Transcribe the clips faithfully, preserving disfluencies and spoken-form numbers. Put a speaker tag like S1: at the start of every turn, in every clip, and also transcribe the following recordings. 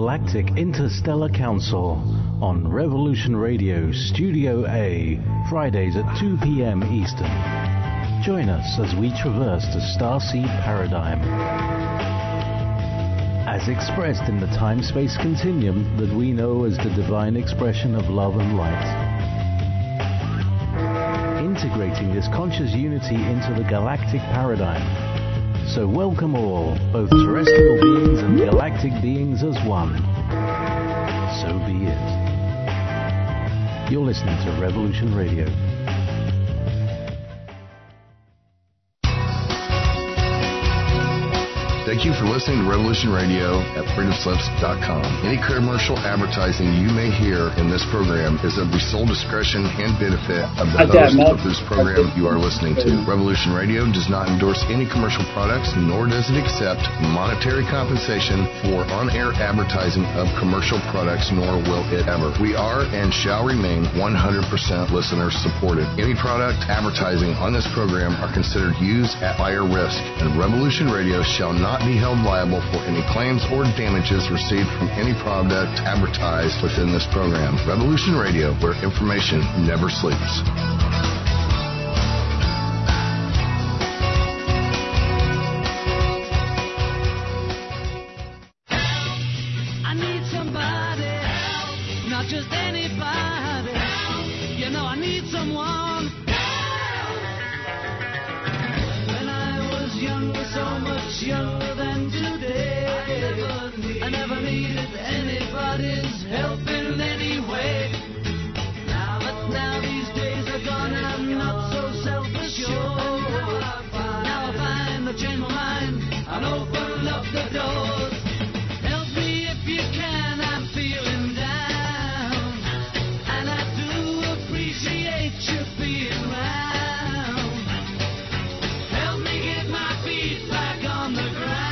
S1: Galactic Interstellar Council on Revolution Radio Studio A, Fridays at two p.m. Eastern. Join us as we traverse the starseed paradigm, as expressed in the time-space continuum that we know as the divine expression of love and light. Integrating this conscious unity into the galactic paradigm. So welcome all, both terrestrial beings and galactic beings as one. So be it. You're listening to Revolution Radio.
S2: Thank you for listening to Revolution Radio at freedom slips dot com. Any commercial advertising you may hear in this program is of the sole discretion and benefit of the host of this program you are listening to. Revolution Radio does not endorse any commercial products, nor does it accept monetary compensation for on-air advertising of commercial products, nor will it ever. We are and shall remain one hundred percent listener-supported. Any product advertising on this program are considered used at buyer risk, and Revolution Radio shall not be held liable for any claims or damages received from any product advertised within this program. Revolution Radio, where information never sleeps.
S3: I need somebody help, not just anybody help. You know I need someone help. When I was younger, so much younger. I never needed anybody's help in any way. Now that now these days are gone, I'm not so self-assured. Now I find I've changed my mind and opened up the doors. Help me if you can, I'm feeling down, and I do appreciate you being around. Help me get my feet back on the ground.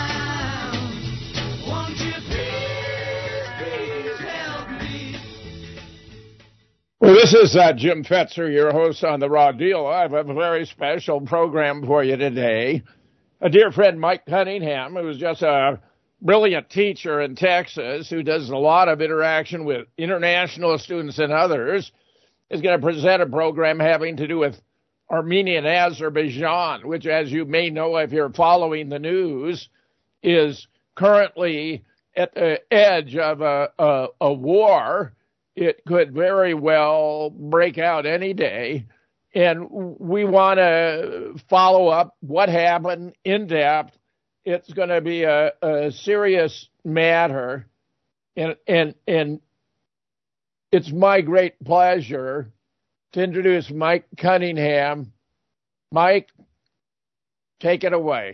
S4: Well, this is uh, Jim Fetzer, your host on The Raw Deal. I have a very special program for you today. A dear friend, Mike Cunningham, who's just a brilliant teacher in Texas, who does a lot of interaction with international students and others, is going to present a program having to do with Armenia and Azerbaijan, which, as you may know if you're following the news, is currently at the edge of a, a, a war. It could very well break out any day, and we want to follow up what happened in depth. It's going to be a, a serious matter, and, and, and it's my great pleasure to introduce Mike Cunningham. Mike, take it away.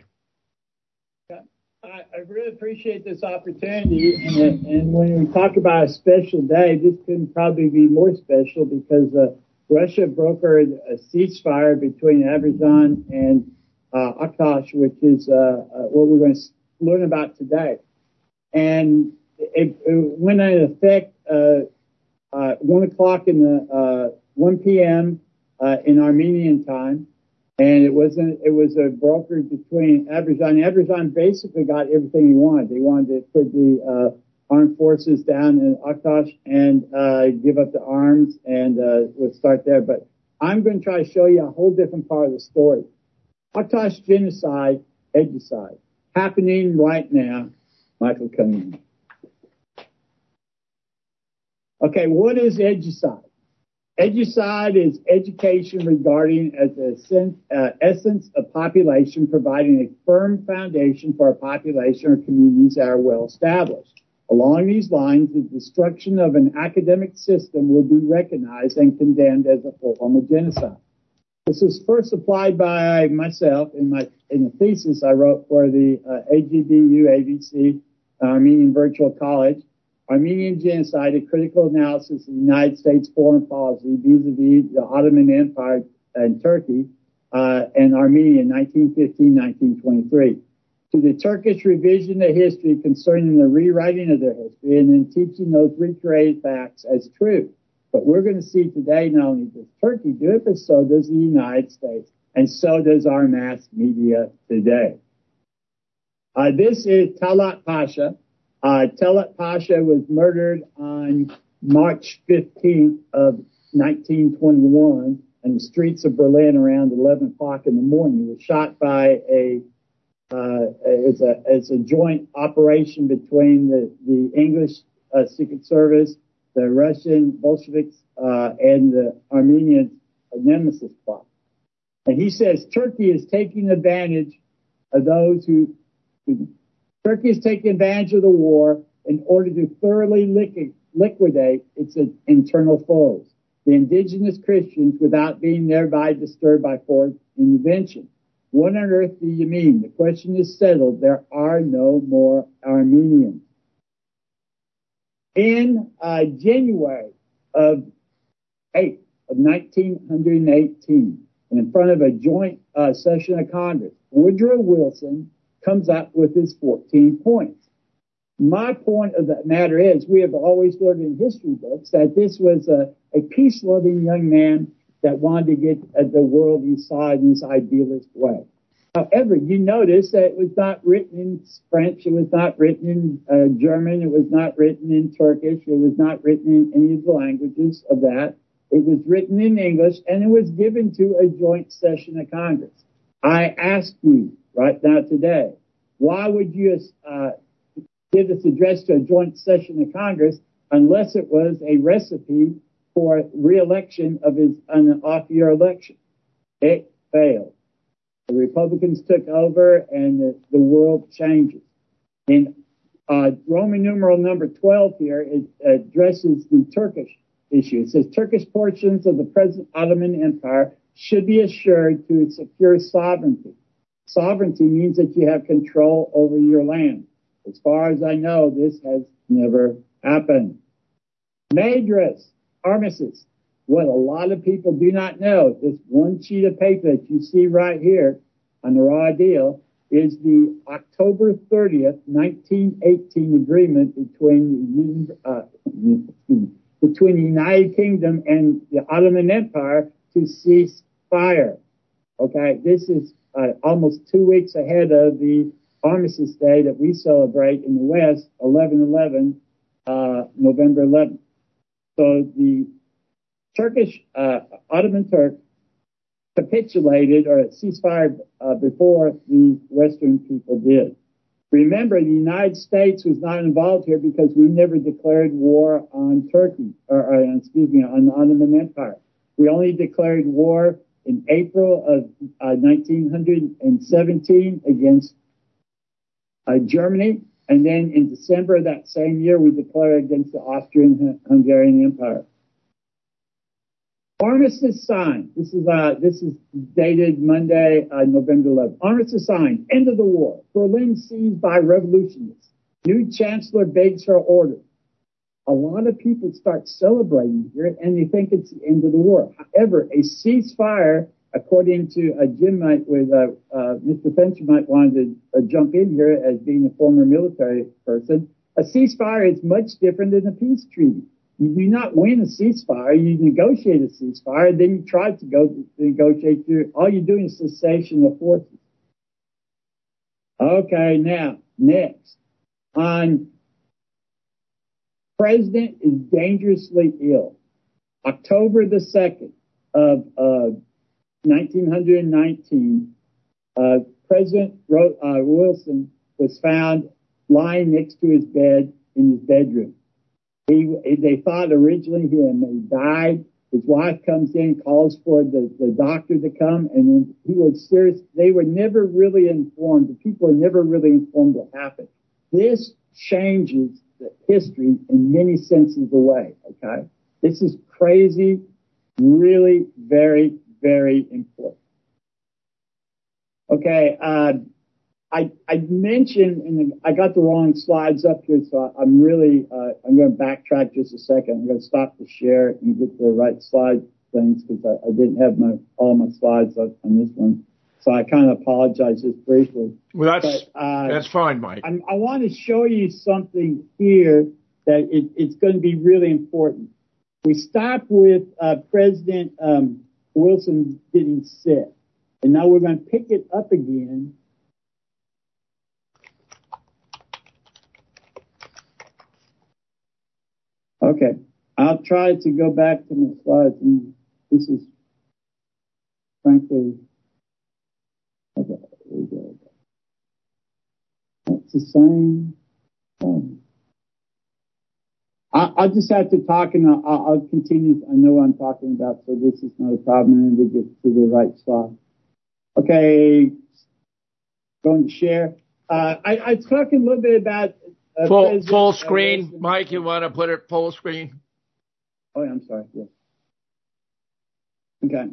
S5: I, I really appreciate this opportunity, and, and when we talk about a special day, this couldn't probably be more special because uh, Russia brokered a ceasefire between Azerbaijan and uh, Aktash, which is uh, uh, what we're going to learn about today. And it, it went into effect uh, uh, one o'clock in the uh, one p.m. Uh, in Armenian time. And it wasn't, it was a broker between Azerbaijan. Azerbaijan basically got everything he wanted. They wanted to put the, uh, armed forces down in Aktash and, uh, give up the arms, and, uh, we'll start there. But I'm going to try to show you a whole different part of the story. Aktash genocide, ecocide, happening right now. Michael Cunningham. Okay, what is ecocide? Ecocide is education regarding as a sense, uh, essence of population, providing a firm foundation for a population or communities that are well established. Along these lines, the destruction of an academic system would be recognized and condemned as a form of genocide. This was first applied by myself in my in the thesis I wrote for the uh, A G B U A B C Armenian Virtual College. Armenian Genocide, a critical analysis of the United States foreign policy vis-a-vis the Ottoman Empire and Turkey uh, and Armenia in nineteen fifteen to nineteen twenty-three. To the Turkish revision of history concerning the rewriting of their history and then teaching those recreated facts as true. But we're going to see today not only does Turkey do it, but so does the United States, and so does our mass media today. Uh, this is Talat Pasha. Uh, Talat Pasha was murdered on March fifteenth of nineteen twenty-one in the streets of Berlin around eleven o'clock in the morning. He was shot by a, uh, it's a, it's a joint operation between the, the English uh, Secret Service, the Russian Bolsheviks, uh, and the Armenian Nemesis plot. And he says Turkey is taking advantage of those who, who Turkey is taking advantage of the war in order to thoroughly liquid, liquidate its internal foes, the indigenous Christians, without being thereby disturbed by foreign intervention. What on earth do you mean? The question is settled. There are no more Armenians. In uh, January of eighth of nineteen eighteen, and in front of a joint uh, session of Congress, Woodrow Wilson comes up with his fourteen points. My point of the matter is we have always learned in history books that this was a, a peace-loving young man that wanted to get uh, the world he saw in this idealist way. However, you notice that it was not written in French, it was not written in uh, German, it was not written in Turkish, it was not written in any of the languages of that. It was written in English, and it was given to a joint session of Congress. I ask you right now today, why would you uh, give this address to a joint session of Congress unless it was a recipe for re-election of his an off-year election? It failed. The Republicans took over, and the, the world changes. In uh, Roman numeral number twelve here, it addresses the Turkish issue. It says Turkish portions of the present Ottoman Empire should be assured to secure sovereignty. Sovereignty means that you have control over your land. As far as I know, this has never happened. Madras, armistice. What a lot of people do not know, this one sheet of paper that you see right here on the Raw Deal is the October thirtieth, nineteen eighteen agreement between the, uh, between the United Kingdom and the Ottoman Empire to cease fire. Okay, this is uh, almost two weeks ahead of the Armistice Day that we celebrate in the West, eleven eleven, uh, November eleventh. So the Turkish, uh, Ottoman Turk capitulated or ceasefire uh, before the Western people did. Remember, the United States was not involved here because we never declared war on Turkey, or, or excuse me, on the Ottoman Empire. We only declared war in April of uh, nineteen seventeen against uh, Germany, and then in December of that same year, we declared against the Austrian-Hungarian Empire. Armistice signed. This is uh, this is dated Monday, uh, November eleventh. Armistice signed. End of the war. Berlin seized by revolutionists. New chancellor begs for order. A lot of people start celebrating here, and they think it's the end of the war. However, a ceasefire, according to uh, Jim, might with uh, uh, Mister Fencher might want to uh, jump in here as being a former military person. A ceasefire is much different than a peace treaty. You do not win a ceasefire. You negotiate a ceasefire, then you try to go to negotiate through. All you're doing is cessation of forces. Okay, now, next. On President is dangerously ill. October the second of uh, nineteen nineteen, uh, President Ro- uh, Wilson was found lying next to his bed in his bedroom. He, they thought originally he had died. His wife comes in, calls for the, the doctor to come, and then he was serious. They were never really informed. The people were never really informed what happened. This changes the history in many senses away, okay? This is crazy, really very, very important. Okay, uh, I, I mentioned, and I got the wrong slides up here, so I'm really, uh, I'm going to backtrack just a second. I'm going to stop the share and get the right slide things because I, I didn't have my all my slides up on this one. So I kind of apologize just briefly.
S4: Well, that's,
S5: but, uh,
S4: that's fine, Mike.
S5: I'm, I want to show you something here that it, it's going to be really important. We stopped with uh, President um, Wilson getting sick, and now we're going to pick it up again. Okay. I'll try to go back to my slides, and this is frankly, okay, here we go. That's the same. Oh. I, I'll just have to talk, and I'll, I'll continue. I know what I'm talking about, so this is not a problem, and we get to the right slide. Okay, going to share. Uh, I, I talked a little bit about uh,
S4: full full screen, uh, Mike. You want to put it full screen?
S5: Oh, yeah, I'm sorry. Yes. Okay.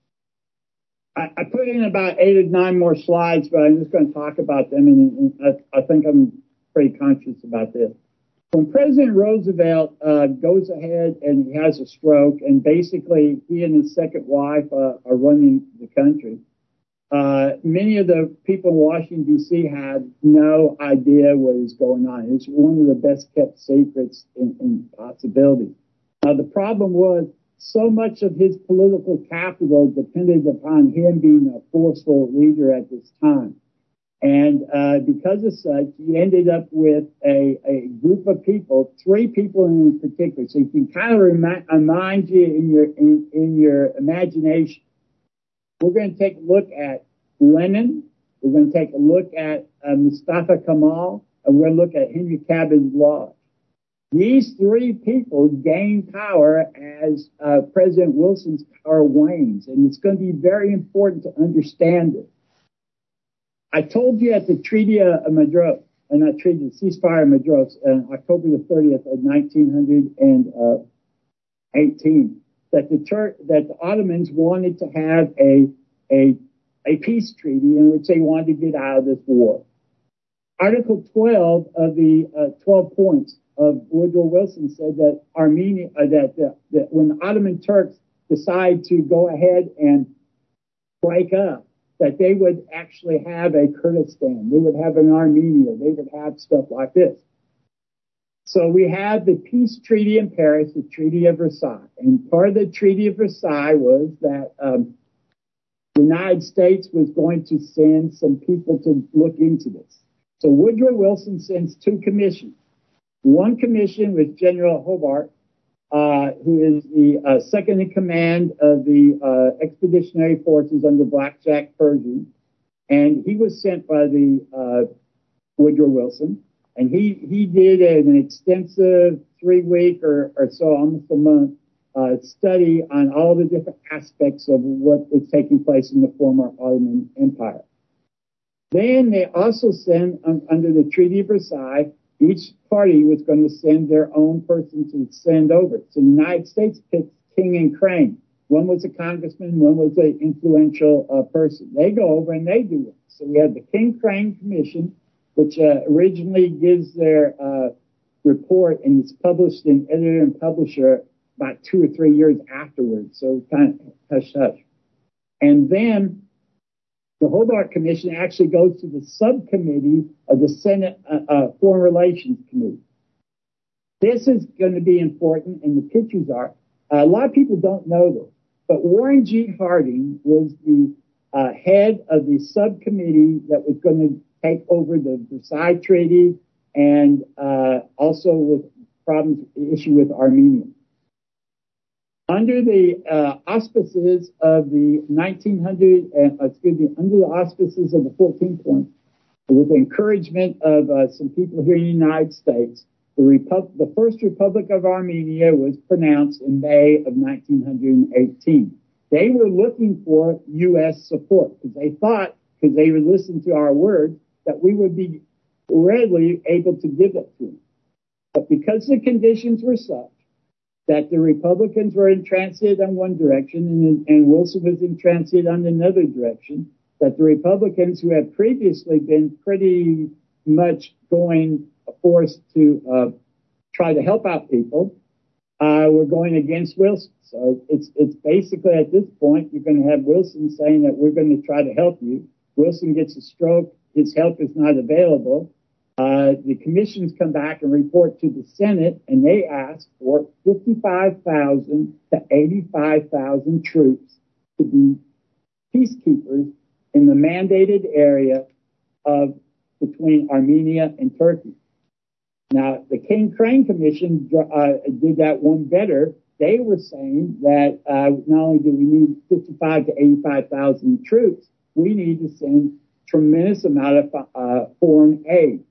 S5: I, I put in about eight or nine more slides, but I'm just going to talk about them, and, and I, I think I'm pretty conscious about this. When President Roosevelt uh, goes ahead and he has a stroke, and basically he and his second wife uh, are running the country, uh, many of the people in Washington, D C had no idea what is going on. It's one of the best kept secrets in, in possibility. Now, the problem was so much of his political capital depended upon him being a forceful leader at this time. And uh, because of such, he ended up with a, a group of people, three people in particular. So you can kind of remind, remind you in your in, in your imagination. We're going to take a look at Lenin. We're going to take a look at uh, Mustafa Kemal, and we're going to look at Henry Cabot Lodge. These three people gained power as uh, President Wilson's power wanes, and it's going to be very important to understand it. I told you at the Treaty of Madras, and not treaty, the ceasefire of Madras, uh, October the thirtieth of nineteen eighteen, that the Tur- that the Ottomans wanted to have a a a peace treaty in which they wanted to get out of this war. Article twelve of the uh, twelve points of Woodrow Wilson said that Armenia, uh, that, uh, that when the Ottoman Turks decide to go ahead and break up, that they would actually have a Kurdistan, they would have an Armenia, they would have stuff like this. So we had the peace treaty in Paris, the Treaty of Versailles, and part of the Treaty of Versailles was that um, the United States was going to send some people to look into this. So Woodrow Wilson sends two commissions. One commission with General Hobart, uh, who is the uh, second in command of the uh, expeditionary forces under Blackjack Pershing, and he was sent by the uh, Woodrow Wilson, and he he did an extensive three week or, or so, almost a month, uh, study on all the different aspects of what was taking place in the former Ottoman Empire. Then they also sent, um, under the Treaty of Versailles, each party was going to send their own person to send over. So the United States picked King and Crane. One was a congressman, one was an influential uh, person. They go over and they do it. So we have the King Crane Commission, which uh, originally gives their uh, report, and it's published in Editor and Publisher about two or three years afterwards. So kind of hush hush. And then the Hobart Commission actually goes to the subcommittee of the Senate uh, uh, Foreign Relations Committee. This is going to be important, and the pictures are. Uh, a lot of people don't know this, but Warren G. Harding was the uh, head of the subcommittee that was going to take over the Versailles Treaty and uh, also with problems, issue with Armenia. Under the uh, auspices of the nineteen hundred, uh, excuse me, under the auspices of the fourteen points, with the encouragement of uh, some people here in the United States, the, Repu- the First Republic of Armenia was pronounced in May of nineteen eighteen. They were looking for U S support because they thought, because they would listen to our words, that we would be readily able to give it to them. But because the conditions were such that the Republicans were in transit on one direction and, and Wilson was in transit on another direction, that the Republicans, who had previously been pretty much going forced to uh, try to help out people, uh, were going against Wilson. So it's it's basically at this point, you're going to have Wilson saying that we're going to try to help you. Wilson gets a stroke. His help is not available. Uh, the commissions come back and report to the Senate, and they ask for fifty-five thousand to eighty-five thousand troops to be peacekeepers in the mandated area of between Armenia and Turkey. Now, the King Crane Commission uh, did that one better. They were saying that uh, not only do we need fifty-five to eighty-five thousand troops, we need to send tremendous amount of uh, foreign aid.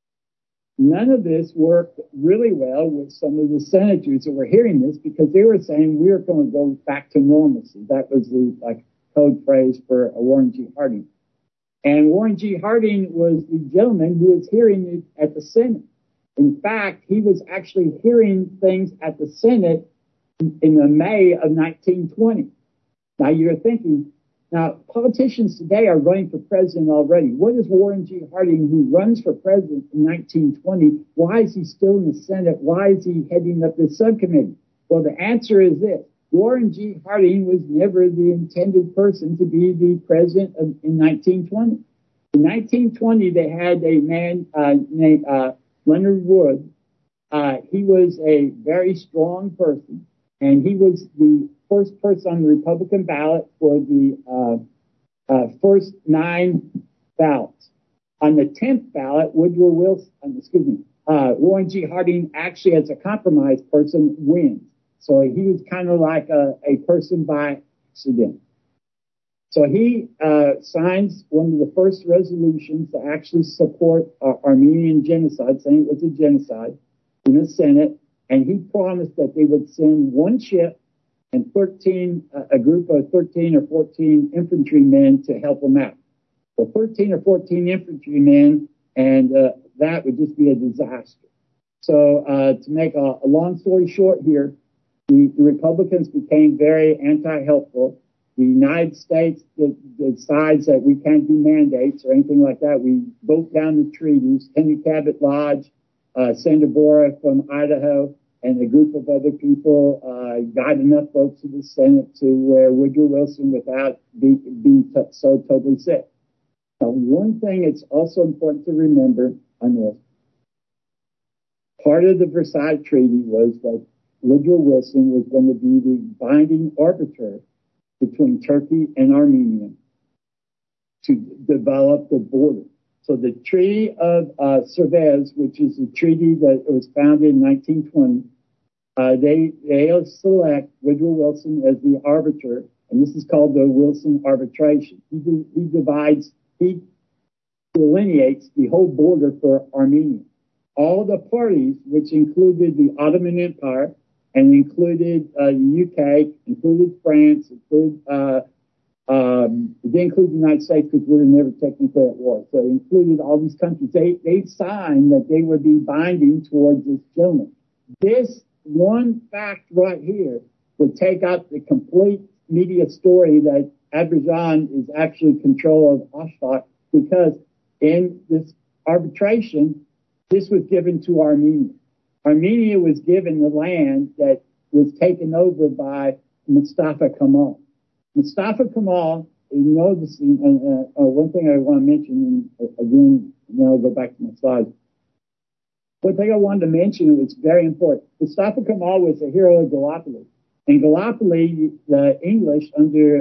S5: None of this worked really well with some of the senators that were hearing this because they were saying we're going to go back to normalcy. That was the like code phrase for Warren G. Harding. And Warren G. Harding was the gentleman who was hearing it at the Senate. In fact, he was actually hearing things at the Senate in the May of nineteen twenty. Now you're thinking, now politicians today are running for president already. What is Warren G. Harding, who runs for president in nineteen twenty? Why is he still in the Senate? Why is he heading up this subcommittee? Well, the answer is this. Warren G. Harding was never the intended person to be the president of, in nineteen twenty. In nineteen twenty, they had a man uh, named uh, Leonard Wood. Uh, he was a very strong person, and he was the first person on the Republican ballot for the uh, uh, first nine ballots. On the tenth ballot, Woodrow Wilson, excuse me, uh, Warren G. Harding actually, as a compromise person, wins. So he was kind of like a, a person by accident. So he uh, signs one of the first resolutions to actually support uh, Armenian genocide, saying it was a genocide, in the Senate, and he promised that they would send one ship and thirteen, uh, a group of thirteen or fourteen infantrymen to help them out. So thirteen or fourteen infantrymen, and uh, that would just be a disaster. So uh, to make a, a long story short here, the, the Republicans became very anti-helpful. The United States decides that we can't do mandates or anything like that. We vote down the treaties. Henry Cabot Lodge, uh, Senator Bora from Idaho, and a group of other people uh, got enough votes in the Senate to where Woodrow Wilson, without be, being t- so totally sick. Now, one thing it's also important to remember on this, part of the Versailles Treaty was that Woodrow Wilson was going to be the binding arbiter between Turkey and Armenia to develop the border. So the Treaty of uh, Sèvres, which is a treaty that was founded in nineteen twenty, uh, they they select Woodrow Wilson as the arbiter, and this is called the Wilson Arbitration. He, he divides, he delineates the whole border for Armenia. All the parties, which included the Ottoman Empire, and included uh, the U K, included France, included, uh, um, it didn't include the United States because we were never technically at war. So it included all these countries. They, they signed that they would be binding towards this gentleman. This one fact right here would take out the complete media story that Azerbaijan is actually control of Ashtok, because in this arbitration, this was given to Armenia. Armenia was given the land that was taken over by Mustafa Kemal. Mustafa Kemal, you know, this, uh, uh, one thing I want to mention, and again, then I'll go back to my slides. One thing I wanted to mention was very important. Mustafa Kemal was a hero of Gallipoli. In Gallipoli, the English, under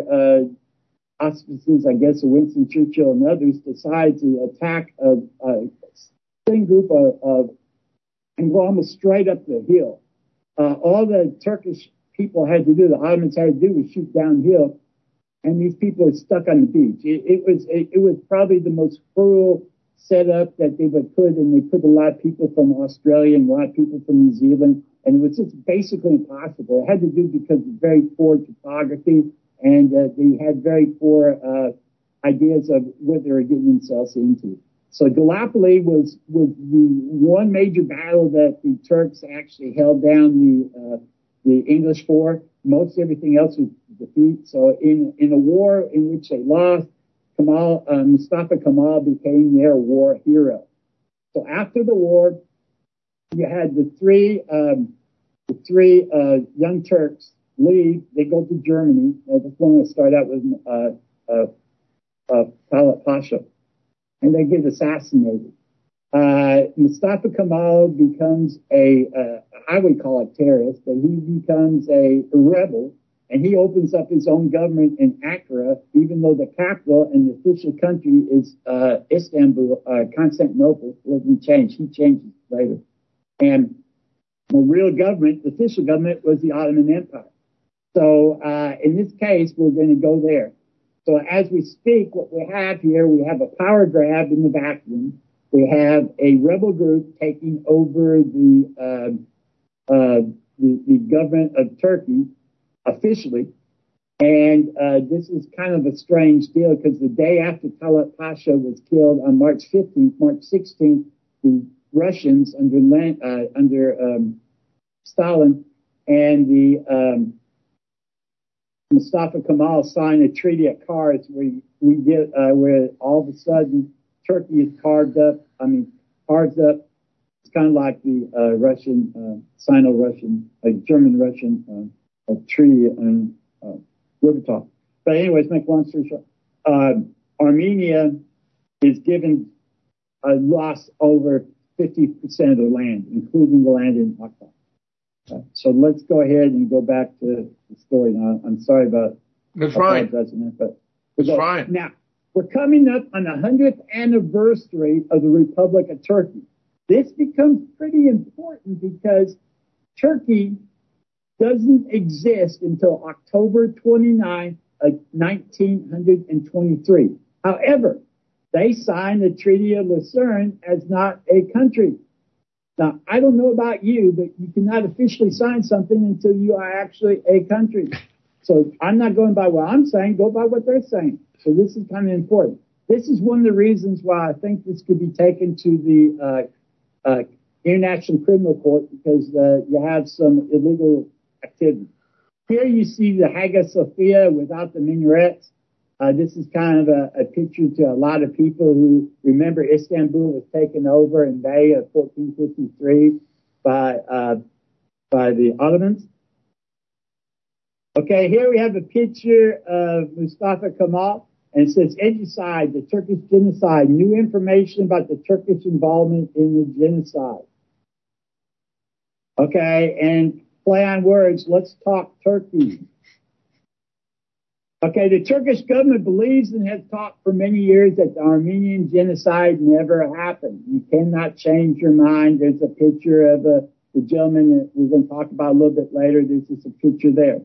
S5: uh, auspices, I guess, of Winston Churchill and others, decided to attack a, a thin group of, of and go almost straight up the hill. Uh, all the Turkish people had to do, the Ottomans had to do, was shoot downhill, and these people were stuck on the beach. It, it was it, it was probably the most cruel setup that they would put, and they put a lot of people from Australia and a lot of people from New Zealand, and it was just basically impossible. It had to do because of very poor topography, and uh, they had very poor uh, ideas of what they were getting themselves into. So Gallipoli was, was the one major battle that the Turks actually held down the uh, the English for. Most everything else was defeat. So in, in a war in which they lost, Kemal, uh, Mustafa Kemal became their war hero. So after the war, you had the three um, the three uh, young Turks leave. They go to Germany. I just want to start out with uh, uh, uh, Talat Pasha. And they get assassinated. Uh, Mustafa Kemal becomes a, uh, I would call it terrorist, but he becomes a, a rebel, and he opens up his own government in Ankara, even though the capital and the official country is uh, Istanbul, uh, Constantinople. It wasn't changed. He changed it later. And the real government, the official government, was the Ottoman Empire. So uh, in this case, we're going to go there. So as we speak, what we have here, we have a power grab in the vacuum. We have a rebel group taking over the uh, uh, the, the government of Turkey officially. And uh, this is kind of a strange deal because the day after Talat Pasha was killed on March fifteenth, March sixteenth, the Russians under uh, under um, Stalin and the um, Mustafa Kemal signed a treaty at Kars where we get uh, where all of a sudden Turkey is carved up. I mean, carved up. It's kind of like the uh, Russian, uh, Sino-Russian, uh, German-Russian uh, treaty on uh, Ribbentrop. But anyways, make long story short, uh, Armenia is given a loss over fifty percent of the land, including the land in Akhtar. Uh, so let's go ahead and go back to the story now. I'm sorry about
S4: That's fine.
S5: That, but
S4: That's
S5: go.
S4: fine.
S5: Now, we're coming up on the hundredth anniversary of the Republic of Turkey. This becomes pretty important because Turkey doesn't exist until October twenty-ninth of nineteen twenty-three. However, they signed the Treaty of Lucerne as not a country. Now, I don't know about you, but you cannot officially sign something until you are actually a country. So I'm not going by what I'm saying, go by what they're saying. So this is kind of important. This is one of the reasons why I think this could be taken to the uh, uh, International Criminal Court because uh, you have some illegal activity. Here you see the Hagia Sophia without the minarets. Uh, this is kind of a, a picture to a lot of people who remember Istanbul was taken over in May of fourteen fifty-three by uh, by the Ottomans. Okay, here we have a picture of Mustafa Kemal, and it says, Ecocide, the Turkish genocide, new information about the Turkish involvement in the genocide. Okay, and play on words, let's talk Turkey. Okay, the Turkish government believes and has taught for many years that the Armenian genocide never happened. You cannot change your mind. There's a picture of a, the gentleman that we're going to talk about a little bit later. There's just a picture there.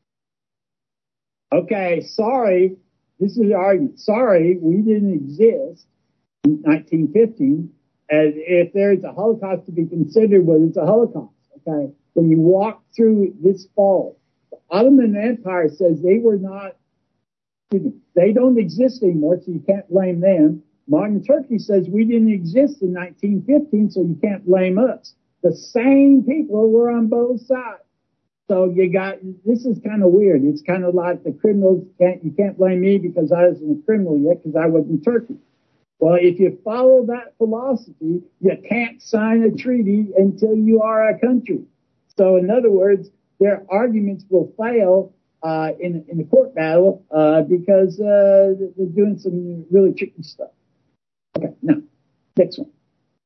S5: Okay, sorry, this is the argument. Sorry, we didn't exist in nineteen fifteen. As if there's a Holocaust to be considered, well, it's a Holocaust. Okay, when you walk through this fall, the Ottoman Empire says they were not, they don't exist anymore, so you can't blame them. Modern Turkey says we didn't exist in nineteen fifteen, so you can't blame us. The same people were on both sides. So you got, this is kind of weird. It's kind of like the criminals can't, you can't blame me because I wasn't a criminal yet because I wasn't Turkey. Well, if you follow that philosophy, you can't sign a treaty until you are a country. So in other words, their arguments will fail uh, in, in the court battle uh, because uh, they're doing some really tricky stuff. Okay, now, next one.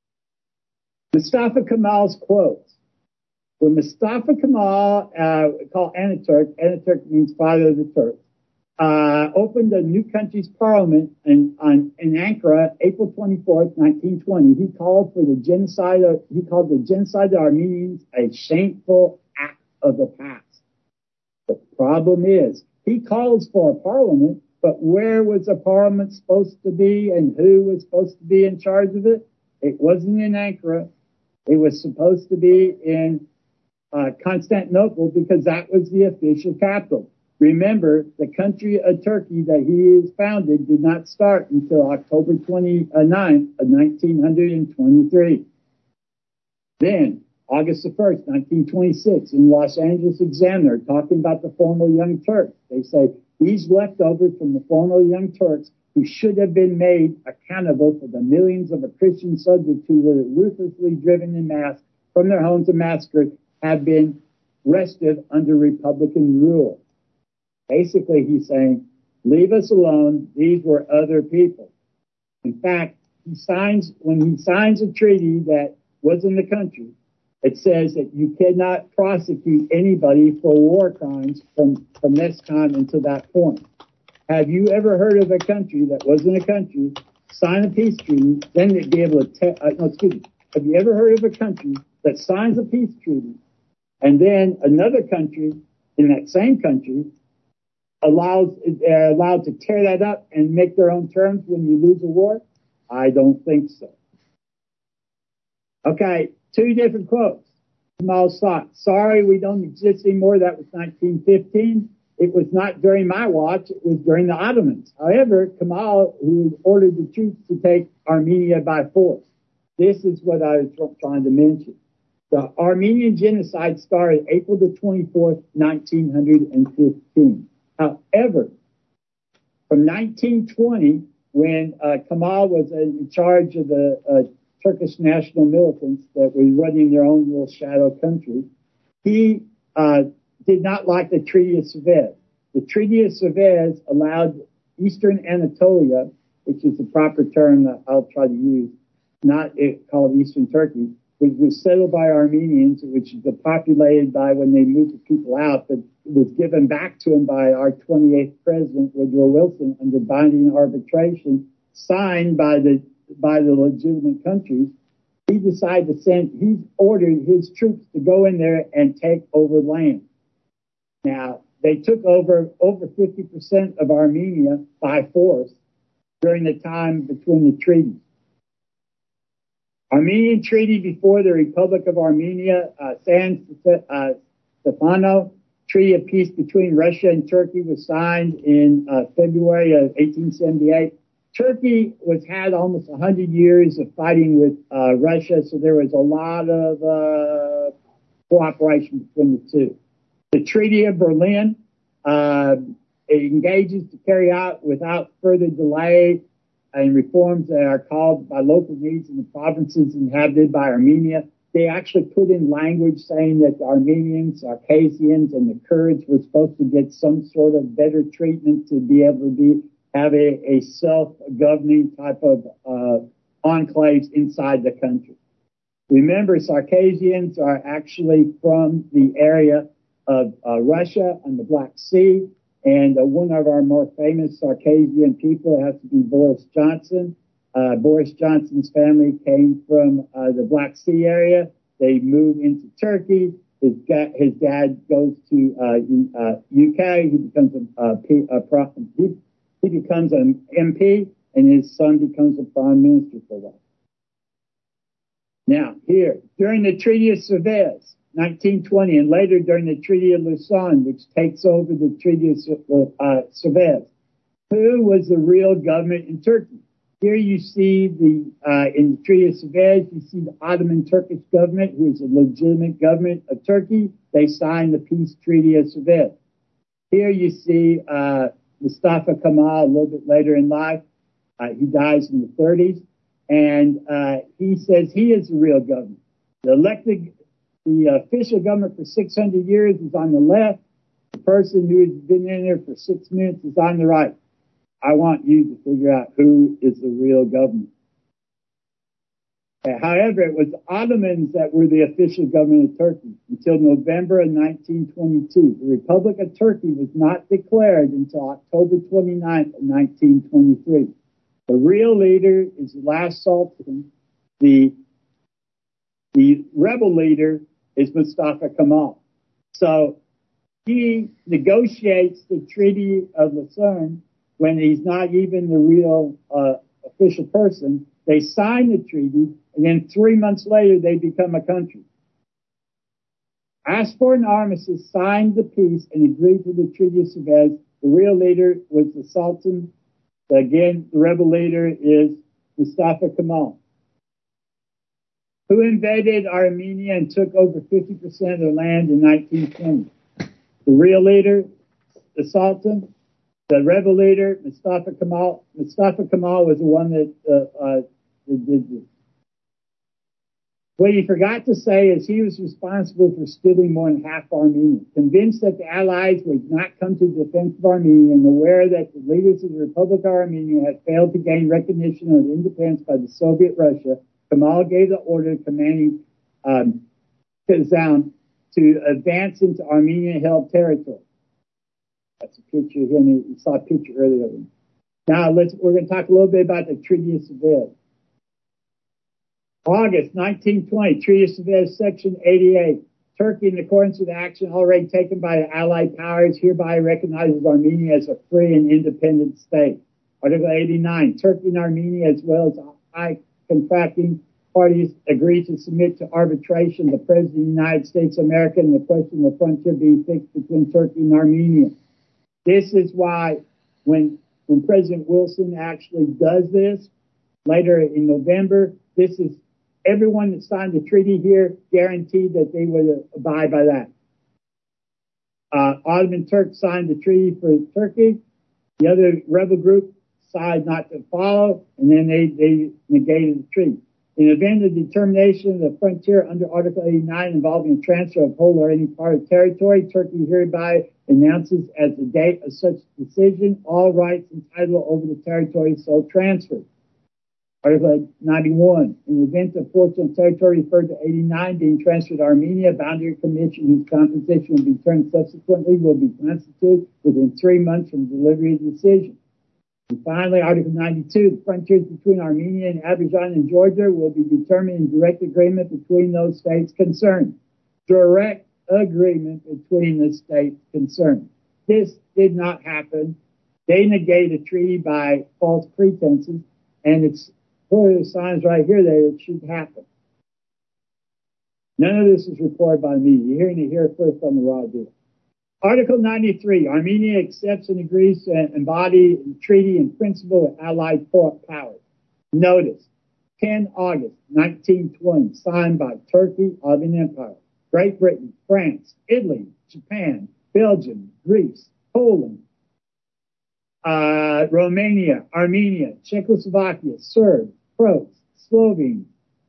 S5: Mustafa Kemal's quotes. When Mustafa Kemal, uh, called Ataturk, Ataturk means father of the Turks, uh, opened a new country's parliament in, on, in Ankara, April twenty-fourth, nineteen twenty, he called for the genocide of, he called the genocide of the Armenians a shameful act of the past. The problem is, he calls for a parliament, but where was the parliament supposed to be and who was supposed to be in charge of it? It wasn't in Ankara. It was supposed to be in uh, Constantinople because that was the official capital. Remember, the country of Turkey that he is founded did not start until October twenty-ninth of nineteen twenty-three. Then, August the first, nineteen twenty-six, in Los Angeles Examiner, talking about the former Young Turks, they say, these leftovers from the former Young Turks who should have been made accountable for the millions of Christian subjects who were ruthlessly driven in mass from their homes and massacred have been rested under Republican rule. Basically, he's saying, leave us alone. These were other people. In fact, he signs, when he signs a treaty that wasn't a country, it says that you cannot prosecute anybody for war crimes from, from this time until that point. Have you ever heard of a country that wasn't a country, sign a peace treaty, then they'd be able to, te- uh, no, excuse me. Have you ever heard of a country that signs a peace treaty, and then another country in that same country allows, they're allowed to tear that up and make their own terms when you lose a war? I don't think so. Okay, two different quotes. Kemal Sot, sorry we don't exist anymore. That was nineteen fifteen. It was not during my watch. It was during the Ottomans. However, Kemal, who ordered the troops to take Armenia by force. This is what I was trying to mention. The Armenian genocide started April the twenty-fourth, nineteen fifteen. However, from nineteen twenty, when uh, Kemal was in charge of the uh, Turkish national militants that were running their own little shadow country, he uh, did not like the Treaty of Sevres. The Treaty of Sevres allowed Eastern Anatolia, which is the proper term that I'll try to use, not it called Eastern Turkey, which was settled by Armenians, which was populated by when they moved the people out, but it was given back to them by our twenty-eighth president, Woodrow Wilson, under binding arbitration, signed by the by the legitimate countries. He decided to send, he ordered his troops to go in there and take over land. Now, they took over over fifty percent of Armenia by force during the time between the treaties. Armenian Treaty before the Republic of Armenia, uh, San uh, Stefano, Treaty of Peace between Russia and Turkey was signed in uh, February of eighteen seventy-eight. Turkey was had almost one hundred years of fighting with uh, Russia, so there was a lot of uh, cooperation between the two. The Treaty of Berlin uh, it engages to carry out without further delay and reforms that are called by local needs in the provinces inhabited by Armenia. They actually put in language saying that the Armenians, Circassians, and the Kurds were supposed to get some sort of better treatment to be able to be have a, a self-governing type of uh, enclaves inside the country. Remember, Circassians are actually from the area of uh, Russia and the Black Sea, and uh, one of our more famous Circassian people has to be Boris Johnson. Uh, Boris Johnson's family came from uh, the Black Sea area. They moved into Turkey. His, ga- his dad goes to uh, uh, U K. He becomes a, a, a, a he, he becomes an M P, and his son becomes a prime minister for a while. Now, here, during the Treaty of Sevres, nineteen twenty, and later during the Treaty of Lausanne, which takes over the Treaty of uh, Sevres, who was the real government in Turkey? Here you see the, uh, in the Treaty of Sevres, you see the Ottoman Turkish government, who is a legitimate government of Turkey. They signed the peace treaty of Sevres. Here you see, uh, Mustafa Kemal a little bit later in life. Uh, he dies in the thirties. And, uh, he says he is the real government. The elected, the official government for six hundred years is on the left. The person who has been in there for six minutes is on the right. I want you to figure out who is the real government. Uh, however, it was the Ottomans that were the official government of Turkey until November of nineteen twenty-two. The Republic of Turkey was not declared until October twenty-ninth of nineteen twenty-three. The real leader is the last sultan. The, the rebel leader is Mustafa Kemal. So he negotiates the Treaty of Lausanne when he's not even the real uh, official person. They sign the treaty, and then three months later, they become a country. Asport and Armistice signed the peace and agreed to the Treaty of Sevres. The real leader was the Sultan. Again, the rebel leader is Mustafa Kemal, who invaded Armenia and took over fifty percent of the land in nineteen twenty. The real leader, the Sultan. The rebel leader, Mustafa Kemal, Mustafa Kemal was the one that, uh, uh, that did this. What he forgot to say is he was responsible for stealing more than half Armenia. Convinced that the Allies would not come to the defense of Armenia and aware that the leaders of the Republic of Armenia had failed to gain recognition of independence by the Soviet Russia, Kemal gave the order commanding um, Kazan to advance into Armenian-held territory. That's a picture of him. You saw a picture earlier of him. Now let's, we're going to talk a little bit about the Treaty of Sevres. August nineteen twenty, Treaty of Sevres, Section eighty-eight. Turkey, in accordance with action already taken by the Allied powers, hereby recognizes Armenia as a free and independent state. Article eighty-nine, Turkey and Armenia, as well as high contracting parties, agree to submit to arbitration the President of the United States of America and the question of the frontier being fixed between Turkey and Armenia. This is why when, when President Wilson actually does this later in November, this is everyone that signed the treaty here guaranteed that they would abide by that. Uh, Ottoman Turks signed the treaty for Turkey. The other rebel group decided not to follow, and then they, they negated the treaty. In the event of determination of the frontier under Article eighty-nine involving a transfer of whole or any part of territory, Turkey hereby announces as the date of such decision all rights and title over the territory so transferred. Article ninety-one, in the event of portion of territory referred to eighty-nine being transferred to Armenia, a boundary commission whose composition will be turned subsequently will be constituted within three months from delivery of the decision. And finally, Article ninety-two, the frontiers between Armenia and Azerbaijan and Georgia will be determined in direct agreement between those states concerned. Direct agreement between the states concerned. This did not happen. They negated a treaty by false pretenses, and it's clearly signs right here that it should happen. None of this is reported by the media. You're hearing it here first on the Raw Deal. Article ninety-three, Armenia accepts and agrees to embody the treaty in principle with Allied powers. Notice, ten August nineteen twenty, signed by Turkey, Ottoman Empire, Great Britain, France, Italy, Japan, Belgium, Greece, Poland, uh, Romania, Armenia, Czechoslovakia, Serbs, Croats, Slovenes.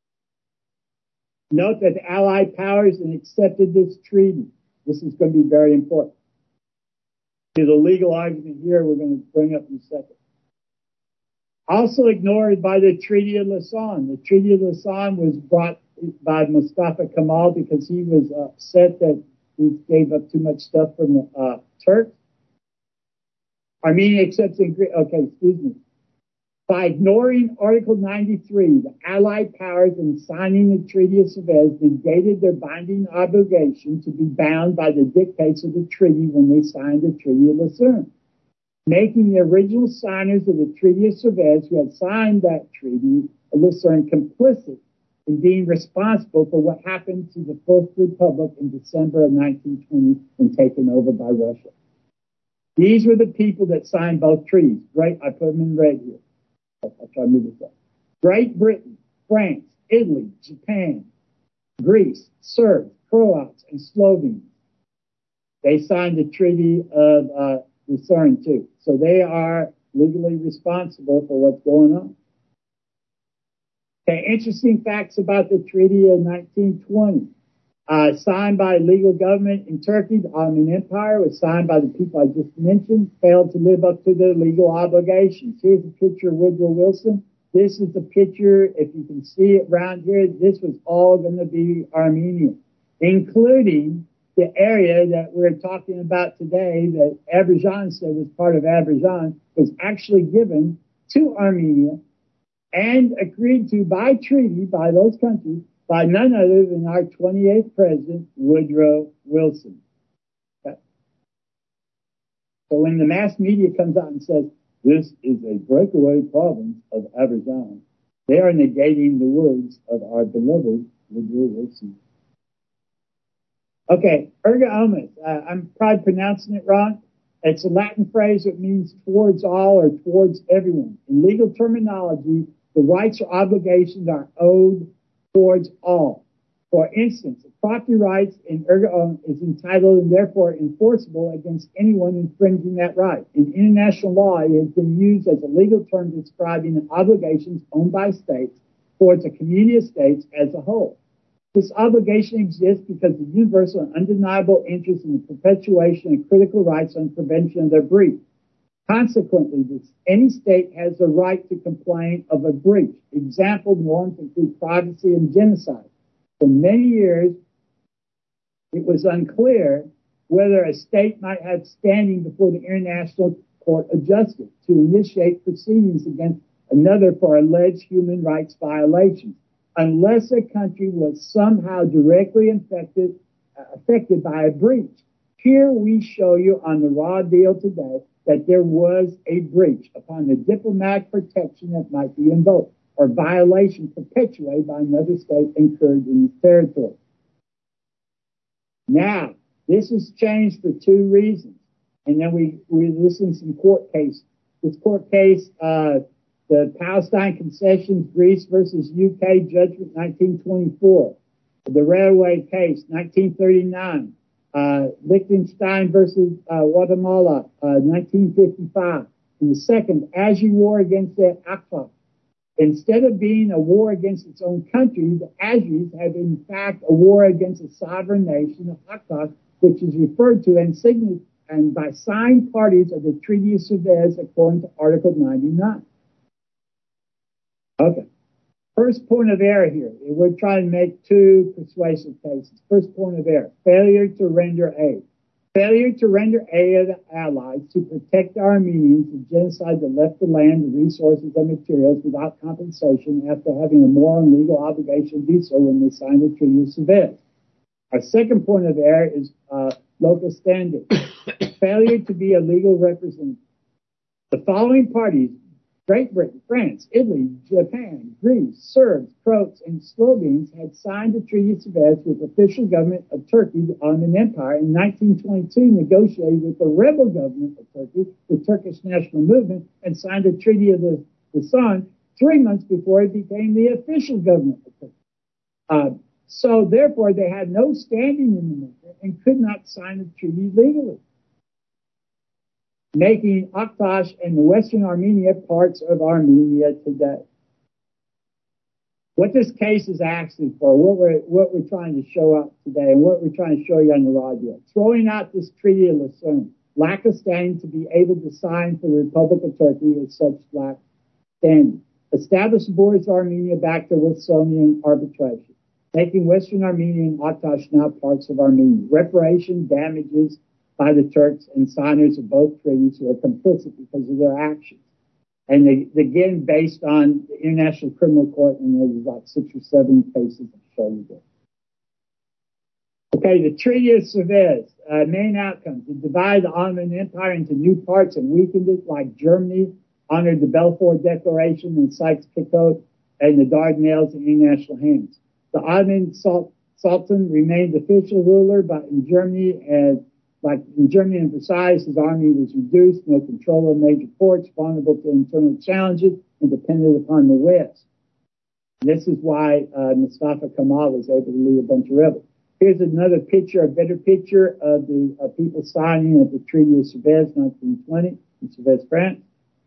S5: Note that the Allied powers accepted this treaty. This is going to be very important. There's a legal argument here we're going to bring up in a second. Also ignored by the Treaty of Lausanne. The Treaty of Lausanne was brought by Mustafa Kemal because he was upset that he gave up too much stuff from the uh, Turks. Armenia accepts and agree. Okay, excuse me. By ignoring Article ninety-three, the Allied powers in signing the Treaty of Sevres negated their binding obligation to be bound by the dictates of the treaty when they signed the Treaty of Lausanne, making the original signers of the Treaty of Sevres who had signed that Treaty of Lausanne complicit in being responsible for what happened to the First Republic in December of nineteen twenty when taken over by Russia. These were the people that signed both treaties. Right, I put them in red here. I'll try to move this up. Great Britain, France, Italy, Japan, Greece, Serbs, Croats, and Slovenes. They signed the Treaty of uh, Lausanne too. So they are legally responsible for what's going on. Okay, interesting facts about the Treaty of nineteen twenty. Uh, signed by legal government in Turkey, the Ottoman Empire was signed by the people I just mentioned, failed to live up to their legal obligations. Here's a picture of Woodrow Wilson. This is the picture, if you can see it around here, this was all going to be Armenia, including the area that we're talking about today that Azerbaijan said was part of Azerbaijan, was actually given to Armenia and agreed to by treaty by those countries by none other than our twenty-eighth president, Woodrow Wilson. Okay. So when the mass media comes out and says, this is a breakaway province of Azerbaijan, they are negating the words of our beloved Woodrow Wilson. Okay, erga omnes. Uh, I'm probably pronouncing it wrong. It's a Latin phrase that means towards all or towards everyone. In legal terminology, the rights or obligations are owed towards all. For instance, property rights in erga omnes is entitled and therefore enforceable against anyone infringing that right. In international law, it has been used as a legal term describing the obligations owned by states towards a community of states as a whole. This obligation exists because the universal and undeniable interest in the perpetuation of critical rights and prevention of their breach. Consequently, this, any state has the right to complain of a breach. Example norms include privacy and genocide. For many years, it was unclear whether a state might have standing before the International Court of Justice to initiate proceedings against another for alleged human rights violations. unless a country was somehow directly infected, uh, affected by a breach. Here we show you on the raw deal today that there was a breach upon the diplomatic protection that might be invoked, or violation perpetuated by another state incurred in its territory. Now, this is changed for two reasons. And then we, we listen to some court cases. This court case, uh, the Palestine concessions, Greece versus U K judgment, nineteen twenty-four. The railway case, nineteen thirty-nine. Uh, Liechtenstein versus uh, Guatemala, uh, nineteen fifty-five. And the second, Aji war against the Aqsa. Instead of being a war against its own country, the Ajis have in fact a war against a sovereign nation of Aqsa, which is referred to and signed and by signed parties of the Treaty of Suez according to Article ninety-nine. Okay. First point of error here. We're trying to make two persuasive cases. First point of error, failure to render aid. Failure to render aid of the Allies to protect the Armenians from genocide that left the land, the resources, and materials without compensation after having a moral and legal obligation to do so when they signed the Treaty of Suez. Our second point of error is uh, local standing. Failure to be a legal representative. The following parties, Great Britain, France, Italy, Japan, Greece, Serbs, Croats, and Slovenes had signed the Treaty of Suez with the official government of Turkey, the Ottoman Empire, in nineteen twenty-two, negotiated with the rebel government of Turkey, the Turkish National Movement, and signed the Treaty of the, the Sun three months before it became the official government of Turkey. Uh, so, therefore, they had no standing in the matter and could not sign the treaty legally, making Aktash and the Western Armenia parts of Armenia today. What this case is actually for, what we're, what we're trying to show up today, and what we're trying to show you on the raw deal, throwing out this Treaty of Lausanne, lack of standing to be able to sign for the Republic of Turkey with such lack standing. Establish the borders of Armenia back to Wilsonian arbitration, making Western Armenia and Aktash now parts of Armenia. Reparation, damages, by the Turks and signers of both treaties who are complicit because of their actions. And they, again, based on the International Criminal Court, and there's about six or seven cases that show you this. Okay, the Treaty of Suez, uh, main outcomes, to divide the Ottoman Empire into new parts and weakened it, like Germany honored the Balfour Declaration and Sykes-Picot and the Dardanelles in international hands. The Ottoman Sultan remained official ruler, but in Germany, and Like in Germany and Versailles, his army was reduced, no control of major ports, vulnerable to internal challenges, and dependent upon the West. And this is why uh, Mustafa Kemal was able to lead a bunch of rebels. Here's another picture, a better picture of the uh, people signing at the Treaty of Suez, nineteen twenty, in Suez, France.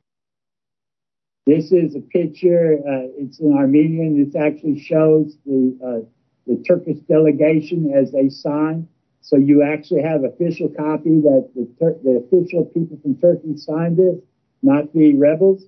S5: This is a picture. Uh, it's in Armenian. This actually shows the uh, the Turkish delegation as they sign. So you actually have official copy that the, Tur- the official people from Turkey signed this, not the rebels.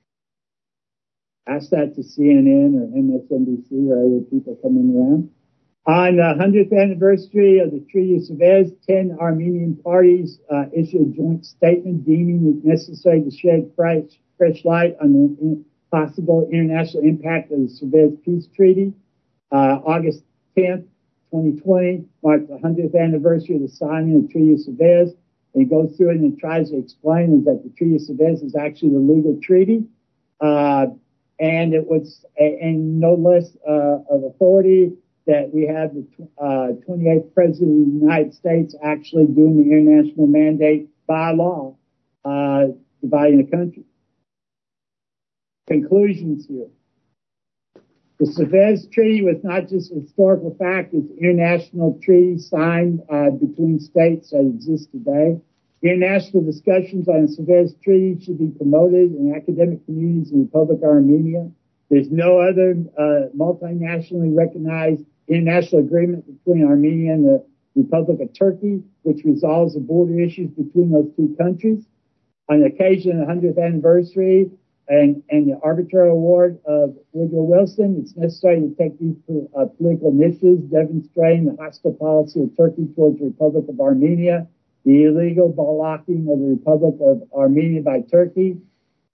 S5: Ask that to C N N or M S N B C or other people coming around. On the hundredth anniversary of the Treaty of Suez, ten Armenian parties uh, issued a joint statement deeming it necessary to shed fresh, fresh light on the in- possible international impact of the Suez Peace Treaty. Uh, August tenth, twenty twenty marked the hundredth anniversary of the signing of the Treaty of Suez. And it goes through it and it tries to explain that the Treaty of Suez is actually the legal treaty. Uh, and it was, and no less uh, of authority that we have the uh, twenty-eighth President of the United States actually doing the international mandate by law, uh, dividing the country. Conclusions here. The Suez Treaty was not just a historical fact, it's an international treaty signed uh, between states that exist today. International discussions on the Suez Treaty should be promoted in academic communities in the Republic of Armenia. There's no other uh, multinationally recognized international agreement between Armenia and the Republic of Turkey, which resolves the border issues between those two countries. On the occasion of the hundredth anniversary, And, and the arbitrary award of Woodrow Wilson, it's necessary to take these uh, political initiatives demonstrating the hostile policy of Turkey towards the Republic of Armenia, the illegal blocking of the Republic of Armenia by Turkey,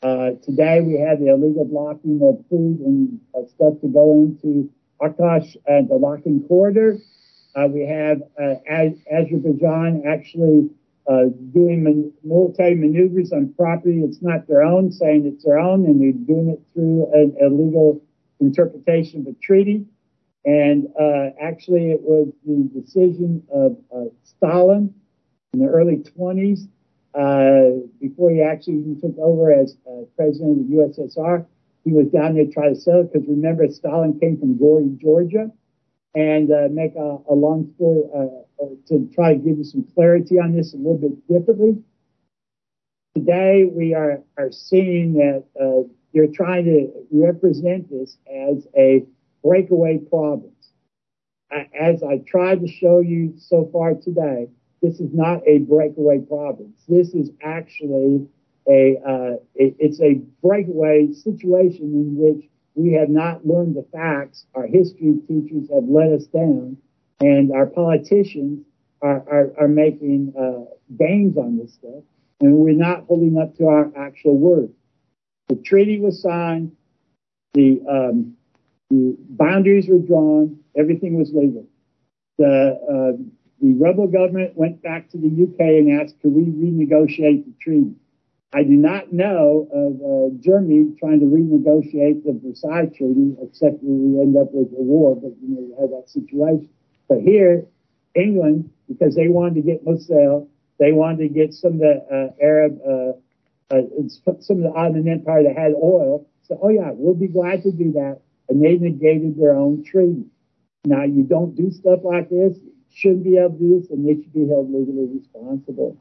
S5: Uh, today we have the illegal blocking of food and uh, stuff to go into Aktosh and the Lakin corridor. Uh, we have uh, Az- Azerbaijan actually uh, doing man- military maneuvers on property it's not their own, saying it's their own, and they're doing it through an illegal interpretation of a treaty. And uh, actually, it was the decision of uh, Stalin in the early twenties, uh, before he actually even took over as uh, president of the U S S R. He was down there to try to settle it, because remember, Stalin came from Gori, Georgia. And uh, make a, a long story, uh, to try to give you some clarity on this a little bit differently. Today, we are, are seeing that uh, you're trying to represent this as a breakaway province. As I tried to show you so far today, this is not a breakaway province. This is actually a, uh, it, it's a breakaway situation in which we have not learned the facts. Our history teachers have let us down, and our politicians are, are, are making uh, gains on this stuff, and we're not holding up to our actual word. The treaty was signed, the, um, the boundaries were drawn, everything was legal. The, uh, the rebel government went back to the U K and asked, could we renegotiate the treaty? I do not know of uh, Germany trying to renegotiate the Versailles Treaty, except we end up with a war, but you know, you have that situation. But here, England, because they wanted to get Mosul, they wanted to get some of the uh, Arab, uh, uh, some of the Ottoman Empire that had oil. So, oh yeah, we'll be glad to do that. And they negated their own treaty. Now, you don't do stuff like this. You shouldn't be able to do this, and they should be held legally responsible.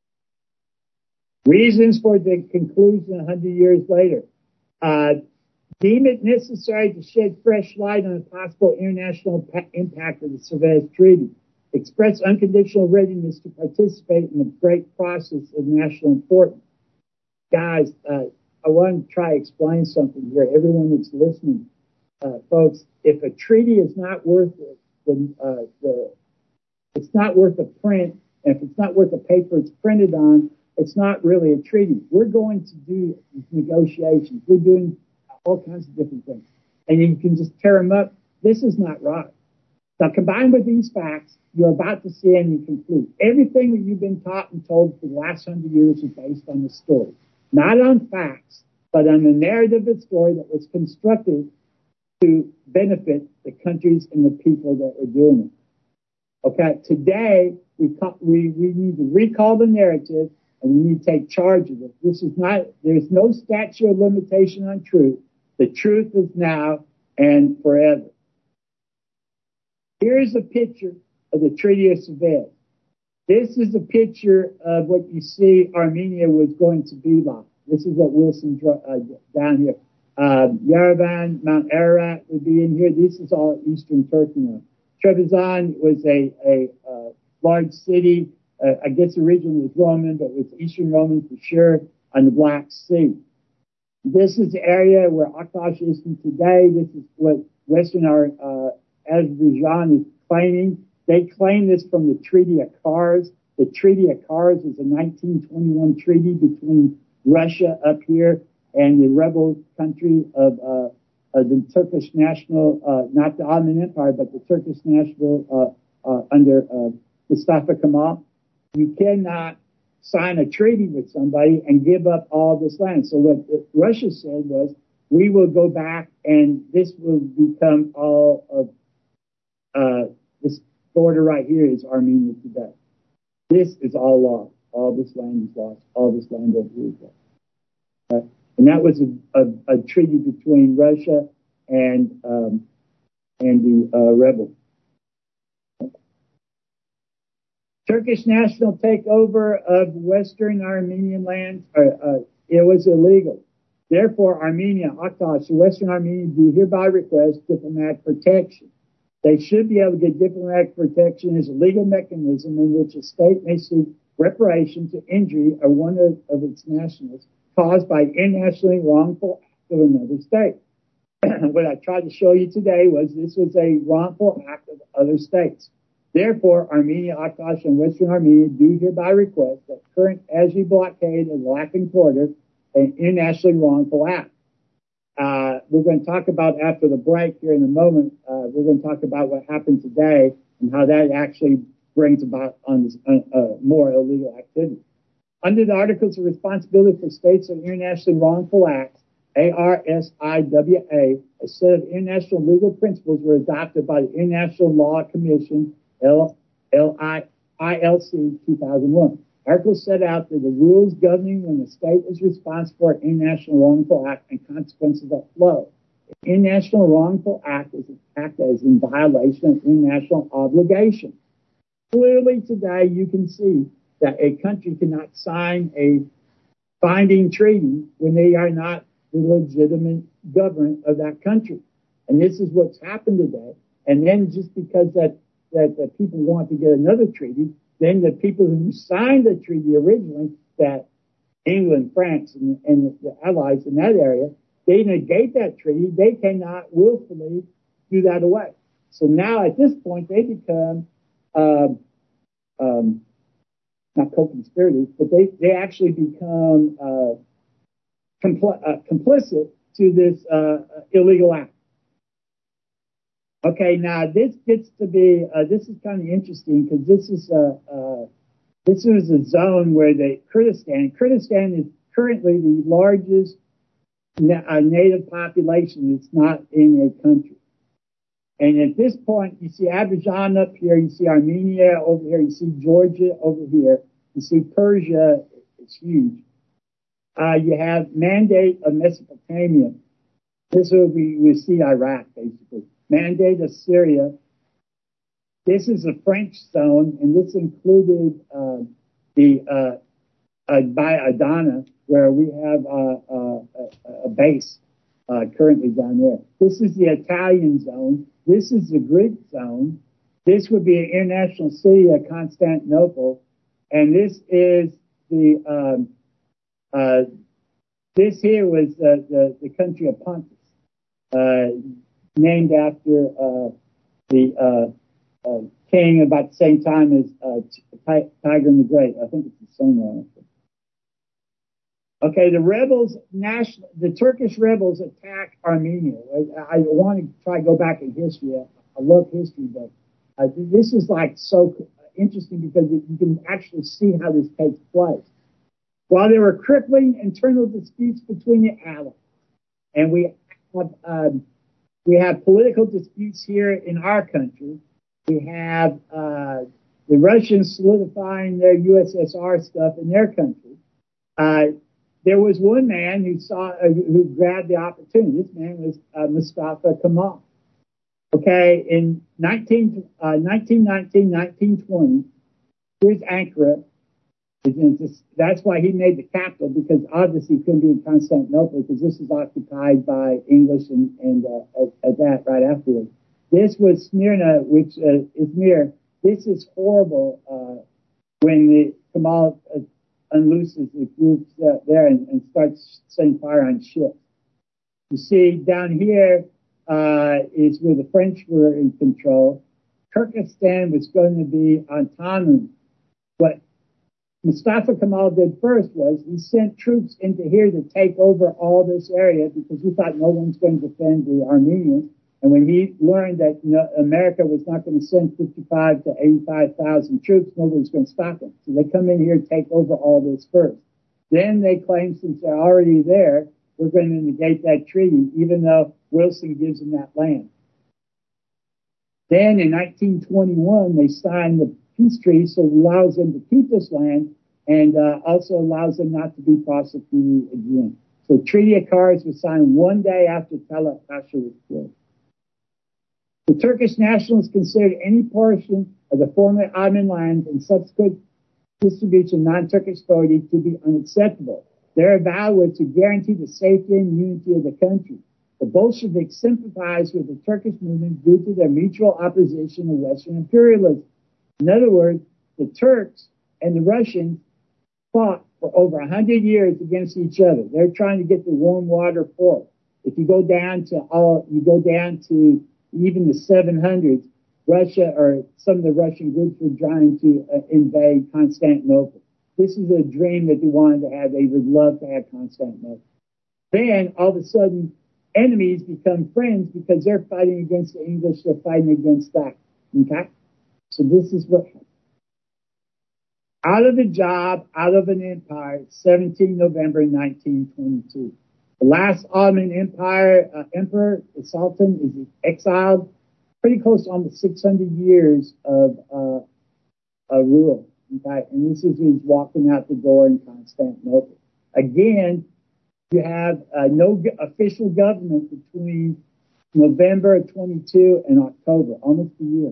S5: Reasons for the conclusion a hundred years later. Uh, deem it necessary to shed fresh light on the possible international pa- impact of the Cervantes Treaty. Express unconditional readiness to participate in the great process of national importance. Guys, uh, I want to try to explain something here. Everyone that's listening, uh, folks, if a treaty is not worth the, uh, the, it's not worth the print, and if it's not worth the paper it's printed on, it's not really a treaty. We're going to do negotiations. We're doing all kinds of different things. And you can just tear them up. This is not right. Now, combined with these facts, you're about to see and you conclude. Everything that you've been taught and told for the last hundred years is based on the story. Not on facts, but on the narrative of the story that was constructed to benefit the countries and the people that are doing it. Okay, today, we, we, we need to recall the narrative, and we need to take charge of it. This is not, there's no statute of limitation on truth. The truth is now and forever. Here's a picture of the Treaty of Cervantes. This is a picture of what you see Armenia was going to be like. This is what Wilson uh, down here. Uh, Yerevan, Mount Ararat would be in here. This is all eastern Turkey now. Trebizond was a, a uh, large city. Uh, I guess originally was Roman, but it was Eastern Roman for sure, on the Black Sea. This is the area where Aktosh is today. This is what Western uh, Azerbaijan is claiming. They claim this from the Treaty of Kars. The Treaty of Kars is a nineteen twenty-one treaty between Russia up here and the rebel country of uh, uh, the Turkish national, uh, not the Ottoman Empire, but the Turkish national uh, uh, under uh, Mustafa Kemal. You cannot sign a treaty with somebody and give up all this land. So what Russia said was, we will go back and this will become all of, uh, this border right here is Armenia today. This is all lost. All this land is lost. All this land over here is lost. Right? And that was a, a, a treaty between Russia and, um, and the, uh, rebels. Turkish national takeover of Western Armenian lands, uh, uh, it was illegal. Therefore, Armenia, Aktosh, Western Armenia do hereby request diplomatic protection. They should be able to get diplomatic protection as a legal mechanism in which a state may seek reparation to injury of one of, of its nationals caused by internationally wrongful act of another state. What I tried to show you today was this was a wrongful act of other states. Therefore, Armenia, Aktosh, and Western Armenia do hereby request that current Azeri blockade of the Lakin corridor an internationally wrongful act. Uh, we're going to talk about after the break here in a moment. Uh, we're going to talk about what happened today and how that actually brings about on, uh, more illegal activity. Under the Articles of Responsibility for States and Internationally Wrongful Acts, A R S I W A, a set of international legal principles were adopted by the International Law Commission, L I C, two thousand one. Articles set out that the rules governing when the state is responsible for an international wrongful act and consequences that flow. An international wrongful act is an act that is in violation of international obligation. Clearly today you can see that a country cannot sign a binding treaty when they are not the legitimate government of that country. And this is what's happened today. And then just because that, that the people want to get another treaty, then the people who signed the treaty originally, that England, France, and, and the allies in that area, they negate that treaty. They cannot willfully do that away. So now at this point, they become, um, um, not co-conspirators, but they, they actually become uh, compl- uh, complicit to this uh, illegal act. Okay, now this gets to be, uh, this is kind of interesting because this is a, uh, this is a zone where the Kurdistan, Kurdistan is currently the largest na- uh, native population that's not in a country. And at this point, you see Azerbaijan up here, you see Armenia over here, you see Georgia over here, you see Persia, it's huge. Uh, you have Mandate of Mesopotamia. This will be, we see Iraq basically. Mandate of Syria. This is a French zone, and this included uh, the uh, uh, by Adana, where we have uh, uh, a base uh, currently down there. This is the Italian zone. This is the Greek zone. This would be an international city of Constantinople, and this is the um, uh, this here was uh, the the country of Pontus. Uh, named after uh, the uh, uh, king about the same time as uh, Tigran the Great. I think it's the son. Okay, the rebels, national, the Turkish rebels attacked Armenia. I, I want to try to go back in history. I, I love history, but uh, this is like so interesting because you can actually see how this takes place. While there were crippling internal disputes between the allies, and we have um, We have political disputes here in our country. We have uh, the Russians solidifying their U S S R stuff in their country. Uh, there was one man who saw, uh, who grabbed the opportunity. This man was uh, Mustafa Kemal. Okay, in nineteen, uh, nineteen nineteen, nineteen twenty, here's Ankara. That's why he made the capital, because obviously he couldn't be in Constantinople because this was occupied by English and, and uh, at, at that right afterwards. This was Smyrna, which uh, Izmir. This is horrible uh, when the Kemal uh, unlooses the groups uh, there and, and starts setting fire on ships. You see down here uh, is where the French were in control. Turkestan was going to be autonomous, but Mustafa Kemal did first was he sent troops into here to take over all this area because he thought no one's going to defend the Armenians. And when he learned that you know, America was not going to send fifty-five to eighty-five thousand troops, nobody was going to stop them. So they come in here and take over all this first. Then they claim since they're already there, we're going to negate that treaty, even though Wilson gives them that land. Then in nineteen twenty-one, they signed the peace treaty, so it allows them to keep this land and uh, also allows them not to be prosecuted again. So Treaty of Kars was signed one day after Talat Pasha was killed. The Turkish nationals considered any portion of the former Ottoman lands and subsequent distribution of non-Turkish authority to be unacceptable. Their vow was to guarantee the safety and unity of the country. The Bolsheviks sympathized with the Turkish movement due to their mutual opposition to Western imperialism. In other words, the Turks and the Russians fought for over a hundred years against each other. They're trying to get the warm water port. If you go down to all, you go down to even the seven hundreds, Russia or some of the Russian groups were trying to uh, invade Constantinople. This is a dream that they wanted to have. They would love to have Constantinople. Then, all of a sudden, enemies become friends because they're fighting against the English, they're fighting against that. Okay? So this is what happened. Out of a job, out of an empire, seventeenth of November nineteen twenty-two. The last Ottoman Empire uh, emperor, the Sultan, is exiled. Pretty close to almost six hundred years of uh, uh, rule. Okay? And this is he's walking out the door in Constantinople. Again, you have uh, no g- official government between November of twenty-two and October, almost a year.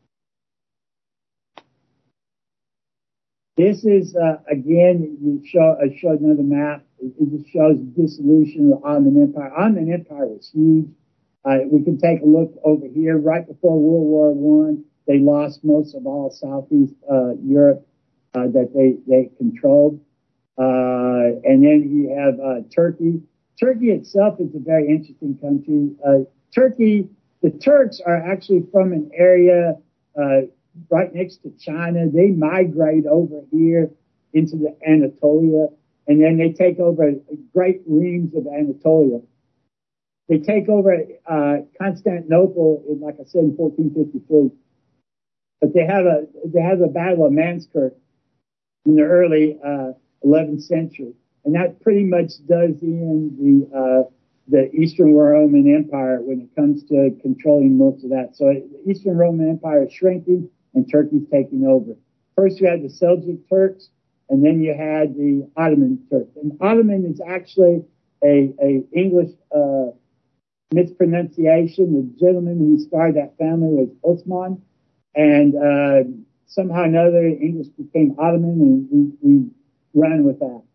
S5: This is, uh, again, you show, I showed another map. It, it just shows dissolution of the Ottoman Empire. Ottoman Empire was huge. Uh, we can take a look over here. Right before World War One, they lost most of all Southeast uh, Europe uh, that they, they controlled. Uh, and then you have uh, Turkey. Turkey itself is a very interesting country. Uh, Turkey, the Turks are actually from an area uh, right next to China. They migrate over here into the Anatolia, and then they take over great reams of Anatolia. They take over uh, Constantinople, in, like I said, in fourteen fifty-three. But they have a they have the Battle of Manskirk in the early uh, eleventh century, and that pretty much does end the uh, the Eastern Roman Empire when it comes to controlling most of that. So the Eastern Roman Empire is shrinking, and Turkey's taking over. First, you had the Seljuk Turks, and then you had the Ottoman Turks. And Ottoman is actually a, a English uh, mispronunciation. The gentleman who started that family was Osman, and uh, somehow or another English became Ottoman, and we, we ran with that.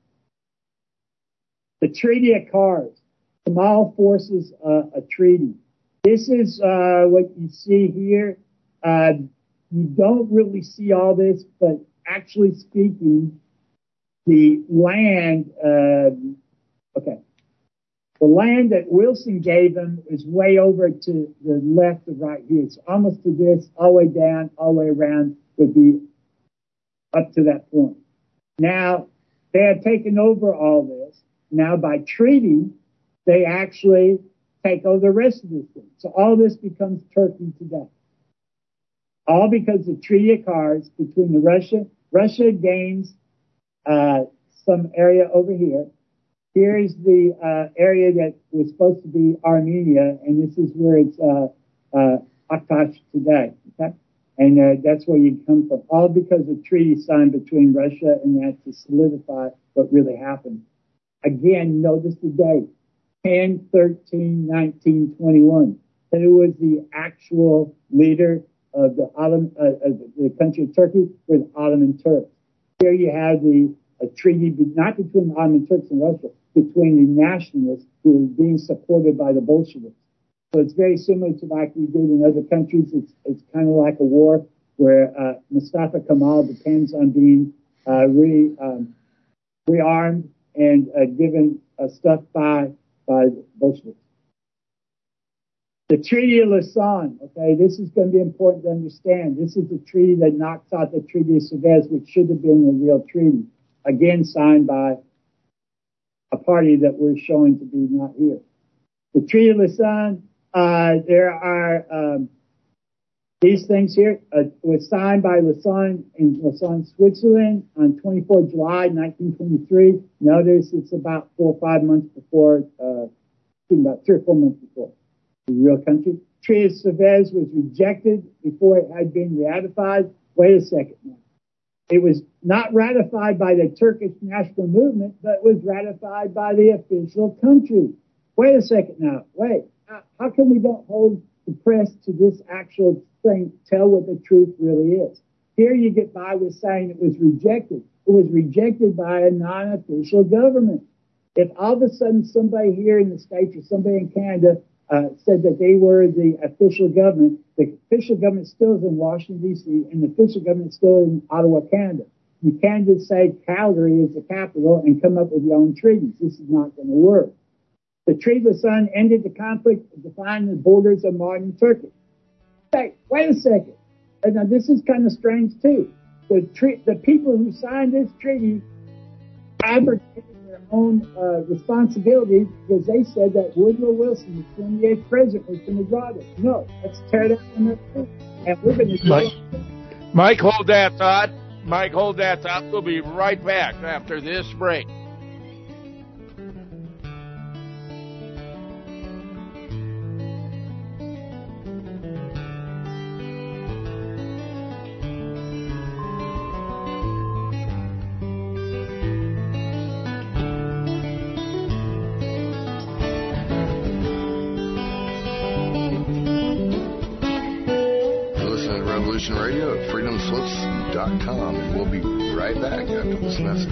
S5: The Treaty of Kars. Kemal forces uh, a treaty. This is uh, what you see here. Uh, you don't really see all this, but actually speaking, the land, uh, okay, the land that Wilson gave them is way over to the left of right here. It's almost to this, all the way down, all the way around would be up to that point. Now, they have taken over all this. Now, by treaty, they actually take over the rest of this thing. So all this becomes Turkey today. All because the Treaty of Kars between the Russia, Russia gains uh, some area over here. Here is the uh, area that was supposed to be Armenia, and this is where it's uh, uh, Aktash today. Okay? And uh, that's where you come from. All because of treaty signed between Russia and that to solidify what really happened. Again, notice the date. ten thirteen nineteen twenty-one. That it was the actual leader of the Ottoman, uh, of the country of Turkey were the Ottoman Turks. Here you have the a treaty, not between the Ottoman Turks and Russia, between the nationalists who were being supported by the Bolsheviks. So it's very similar to like we did in other countries. It's it's kind of like a war where uh, Mustafa Kemal depends on being uh, re um, rearmed and uh, given uh, stuff by by the Bolsheviks. The Treaty of Lausanne, okay, this is going to be important to understand. This is the treaty that knocks out the Treaty of Sevres, which should have been a real treaty, again signed by a party that we're showing to be not here. The Treaty of Lausanne, uh, there are um, these things here. Uh, it was signed by Lausanne in Lausanne, Switzerland on the twenty-fourth of July, nineteen twenty-three. Notice it's about four or five months before, uh, about three or four months before the real country. Treaty of Sevres was rejected before it had been ratified. Wait a second now. It was not ratified by the Turkish national movement, but was ratified by the official country. Wait a second now. Wait. How, how come we don't hold the press to this actual thing, tell what the truth really is? Here you get by with saying it was rejected. It was rejected by a non-official government. If all of a sudden somebody here in the States or somebody in Canada uh, said that they were the official government, the official government still is in Washington, D C, and the official government is still in Ottawa, Canada. You can't just say Calgary is the capital and come up with your own treaties. This is not going to work. The Treaty of Lausanne ended the conflict, defined the borders of modern Turkey. Hey, wait a second. Now, this is kind of strange, too. the tre- the people who signed this treaty abrogated their own uh, responsibilities because they said that Woodrow Wilson, the twenty-eighth president, was going to draw this. No, let's tear down the treaty, and we're going to.
S4: Mike, Mike, hold that thought. Mike, hold that thought. We'll be right back after this break.
S2: Radio at freedom slips dot com. We'll be right back after this message.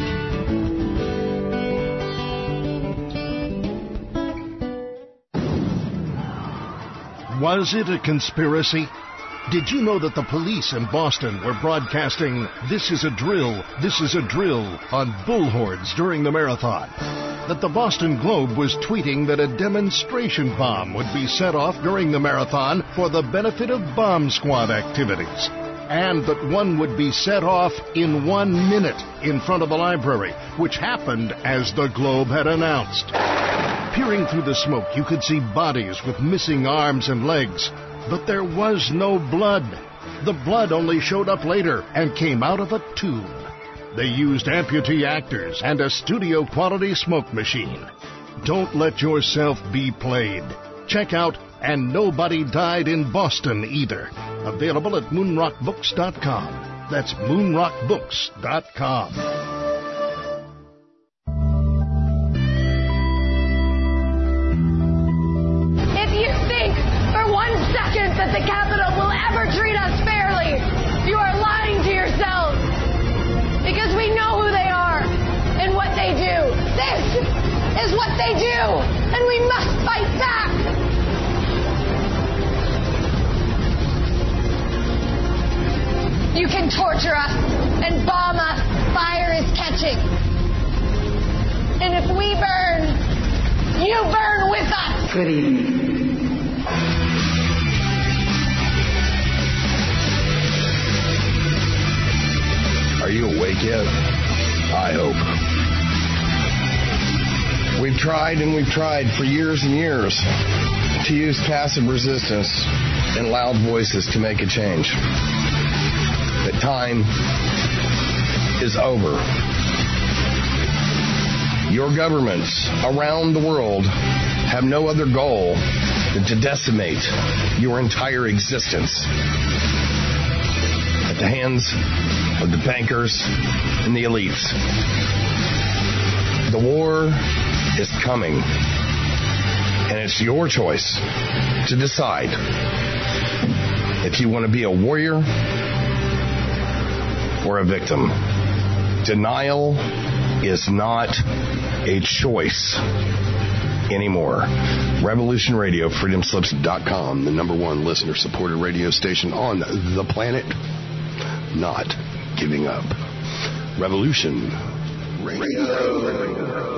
S6: Was it a conspiracy? Did you know that the police in Boston were broadcasting, "This is a drill, this is a drill," on bullhorns during the marathon? That the Boston Globe was tweeting that a demonstration bomb would be set off during the marathon for the benefit of bomb squad activities? And that one would be set off in one minute in front of the library, which happened as the Globe had announced. Peering through the smoke, you could see bodies with missing arms and legs. But there was no blood. The blood only showed up later and came out of a tube. They used amputee actors and a studio-quality smoke machine. Don't let yourself be played. Check out And Nobody Died in Boston Either. Available at moonrock books dot com. That's moonrock books dot com.
S7: If you think for one second that the Capitol will ever treat us fairly, you are lying to yourselves. Because we know who they are and what they do. This is what they do, and we must fight back. You can torture us and bomb us. Fire is catching. And if we burn, you burn with us.
S8: Good evening.
S2: Are you awake yet? I hope. We've tried and we've tried for years and years to use passive resistance and loud voices to make a change. But time is over. Your governments around the world have no other goal than to decimate your entire existence at the hands of the bankers and the elites. The war is coming, and it's your choice to decide if you want to be a warrior or a victim. Denial is not a choice anymore. Revolution Radio, freedom slips dot com, the number one listener-supported radio station on the planet. Not giving up. Revolution Radio.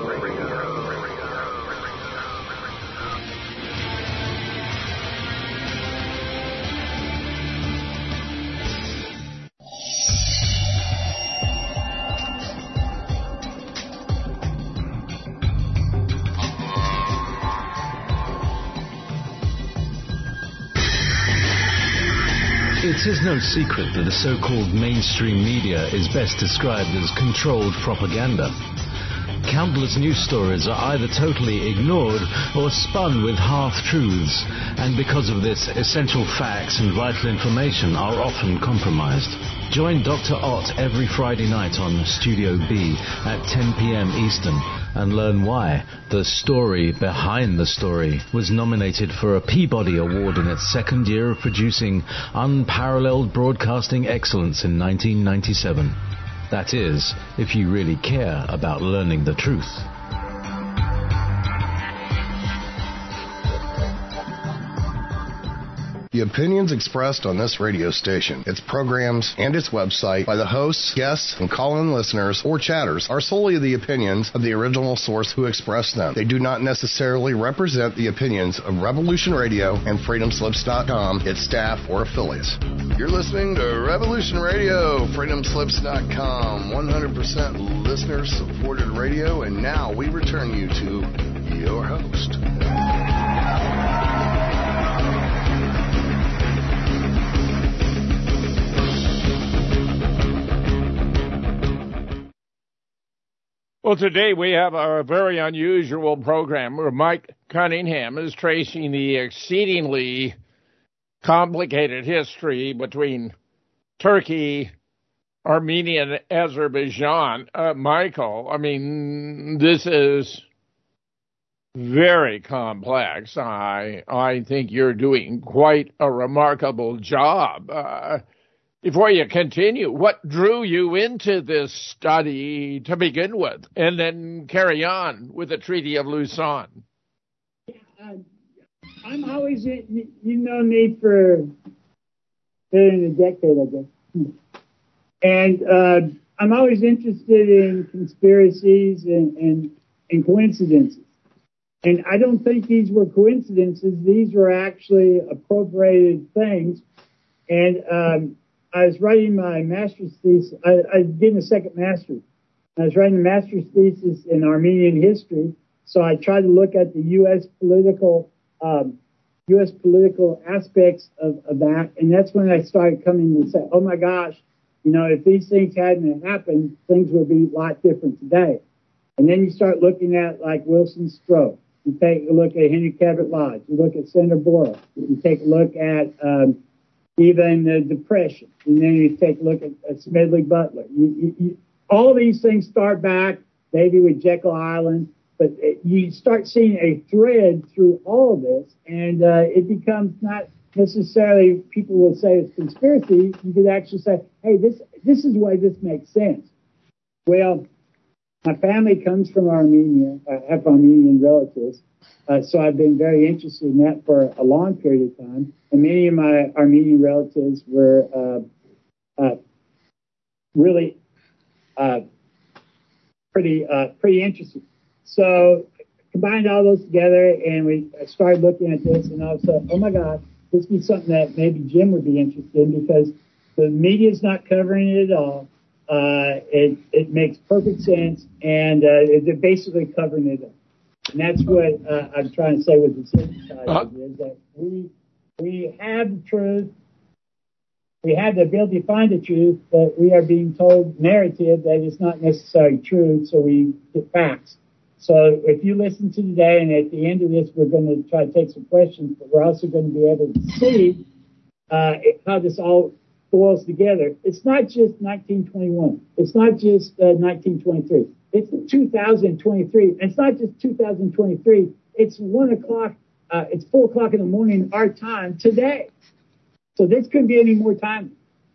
S1: It is no secret that the so-called mainstream media is best described as controlled propaganda. Countless news stories are either totally ignored or spun with half-truths, and because of this, essential facts and vital information are often compromised. Join Doctor Ott every Friday night on Studio B at ten p.m. Eastern and learn why The Story Behind the Story was nominated for a Peabody Award in its second year of producing unparalleled broadcasting excellence in nineteen ninety-seven. That is, if you really care about learning the truth.
S2: The opinions expressed on this radio station, its programs, and its website by the hosts, guests, and call-in listeners or chatters are solely the opinions of the original source who expressed them. They do not necessarily represent the opinions of Revolution Radio and freedom slips dot com, its staff, or affiliates. You're listening to Revolution Radio, freedom slips dot com, one hundred percent listener-supported radio, and now we return you to your host.
S4: Well, today we have a very unusual program where Mike Cunningham is tracing the exceedingly complicated history between Turkey, Armenia, and Azerbaijan. Uh, Michael, I mean, this is very complex. I I think you're doing quite a remarkable job. Uh, Before you continue, what drew you into this study to begin with, and then carry on with the Treaty of Lausanne?
S5: Uh, I'm always, you, you know me for in a decade, I guess. And uh, I'm always interested in conspiracies and, and, and coincidences. And I don't think these were coincidences. These were actually appropriated things. And um, I was writing my master's thesis. I, I was getting a second master's. I was writing a master's thesis in Armenian history. So I tried to look at the U S political, um, U S political aspects of, of that. And that's when I started coming to say, oh my gosh, you know, if these things hadn't happened, things would be a lot different today. And then you start looking at like Wilson stroke. You take a look at Henry Cabot Lodge. You look at Senator Borah. You take a look at, um, even the Depression, and then you take a look at, at Smedley Butler. You, you, you, all of these things start back, maybe with Jekyll Island, but it, you start seeing a thread through all of this, and uh, it becomes not necessarily, people will say it's conspiracy. You could actually say, hey, this this is why this makes sense. Well, my family comes from Armenia. I have Armenian relatives. Uh, so I've been very interested in that for a long period of time. And many of my Armenian relatives were uh, uh, really uh, pretty uh, pretty interested. So combined all those together, and we started looking at this, and I was like, oh my God, this would be something that maybe Jim would be interested in, because the media's not covering it at all. Uh, it, it makes perfect sense, and uh, they're basically covering it up. And that's what uh, I'm trying to say with the synthesizer, uh, is that we we have the truth, we have the ability to find the truth, but we are being told narrative that is not necessarily true, so we get facts. So if you listen to today, and at the end of this, we're going to try to take some questions, but we're also going to be able to see uh, how this all boils together. It's not just nineteen twenty-one. It's not just uh, nineteen twenty-three. It's two thousand twenty-three. And it's not just two thousand twenty-three. It's one o'clock. Uh, it's four o'clock in the morning our time today. So this couldn't be any more time.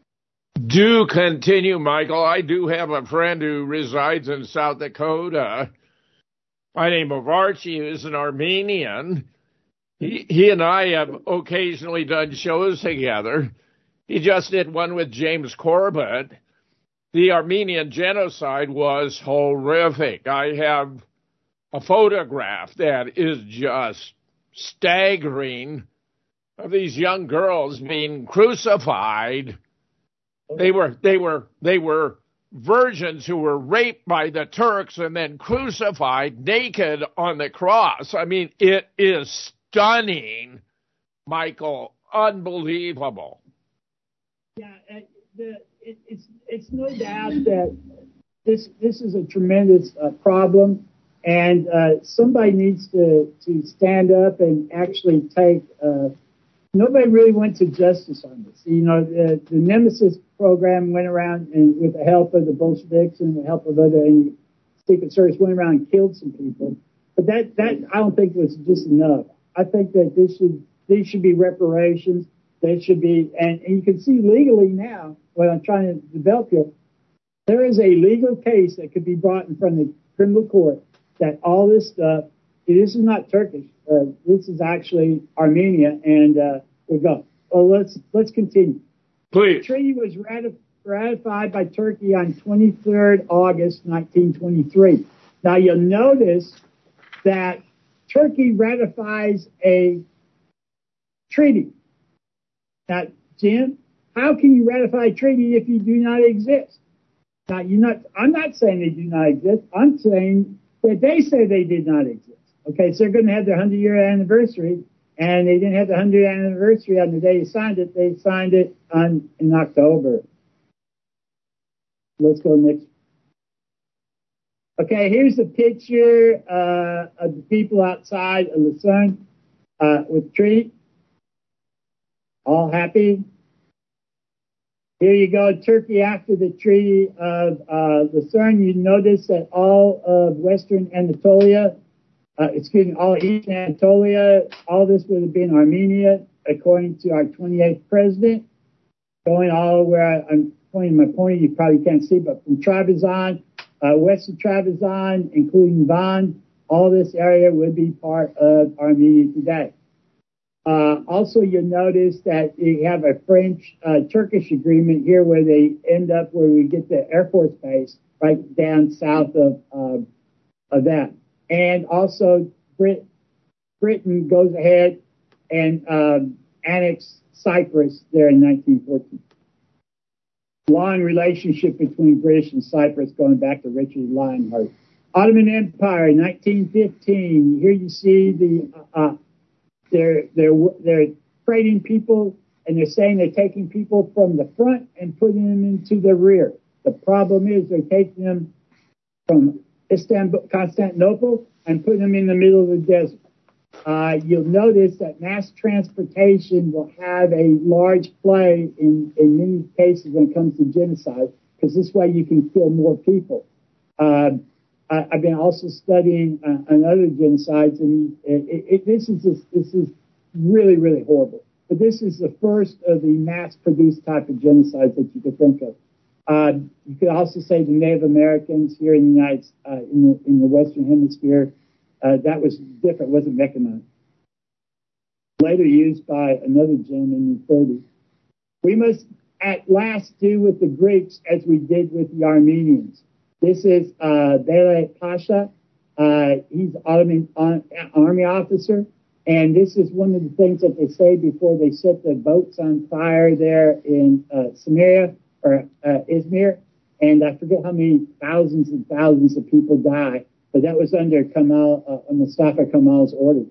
S4: Do continue, Michael. I do have a friend who resides in South Dakota by the name of Archie, who's an Armenian. He, he and I have occasionally done shows together. He just did one with James Corbett. The Armenian genocide was horrific. I have a photograph that is just staggering of these young girls being crucified. They were they were they were virgins who were raped by the Turks and then crucified naked on the cross. I mean, it is stunning, Michael, unbelievable.
S5: Yeah, uh, the, it, it's it's no doubt that this this is a tremendous uh, problem, and uh, somebody needs to to stand up and actually take. Uh, nobody really went to justice on this. You know, the, the Nemesis program went around and with the help of the Bolsheviks and the help of other and Secret Service went around and killed some people. But that that I don't think was just enough. I think that this should these should be reparations. There should be, and, and you can see legally now, what I'm trying to develop here, there is a legal case that could be brought in front of the criminal court that all this stuff, this is not Turkish, uh, this is actually Armenia, and uh, we go, well, let's let's continue.
S4: Please.
S5: The treaty was ratif- ratified by Turkey on twenty-third of August, nineteen twenty-three. Now, you'll notice that Turkey ratifies a treaty. Now, Jim, how can you ratify a treaty if you do not exist? Now, you're not, I'm not saying they do not exist. I'm saying that they say they did not exist. Okay, so they're going to have their hundred-year anniversary, and they didn't have the hundredth anniversary on the day they signed it. They signed it on in October. Let's go next. Okay, here's a picture uh, of the people outside of Lucerne uh, with the treaty. All happy. Here you go, Turkey after the Treaty of uh, Lucerne. You notice that all of Western Anatolia, uh, excuse me, all Eastern Anatolia, all this would have been Armenia, according to our twenty-eighth president. Going all where I'm pointing my pointer, you probably can't see, but from Trebizond, uh, west of Trebizond, including Van, all this area would be part of Armenia today. Uh, also, you'll notice that you have a French-Turkish uh, agreement here where they end up where we get the Air Force base right down south of, uh, of that. And also, Brit- Britain goes ahead and um, annexed Cyprus there in nineteen fourteen. Long relationship between British and Cyprus going back to Richard Lionheart. Ottoman Empire, nineteen fifteen. Here you see the... Uh, They're, they're, they're trading people, and they're saying they're taking people from the front and putting them into the rear. The problem is they're taking them from Istanbul, Constantinople and putting them in the middle of the desert. Uh, you'll notice that mass transportation will have a large play in, in many cases when it comes to genocide, because this way you can kill more people. Uh, I've been also studying uh, another genocides, and it, it, this is just, this is really, really horrible. But this is the first of the mass-produced type of genocides that you could think of. Uh, you could also say the Native Americans here in the United uh, in the in the Western Hemisphere. Uh, that was different; it wasn't mechanized. Later used by another gentleman in the thirties. We must at last do with the Greeks as we did with the Armenians. This is uh, Bele Pasha. Uh, he's an Ottoman army officer. And this is one of the things that they say before they set the boats on fire there in uh, Samaria or uh, Izmir. And I forget how many thousands and thousands of people die. But that was under Kemal, uh, Mustafa Kemal's order.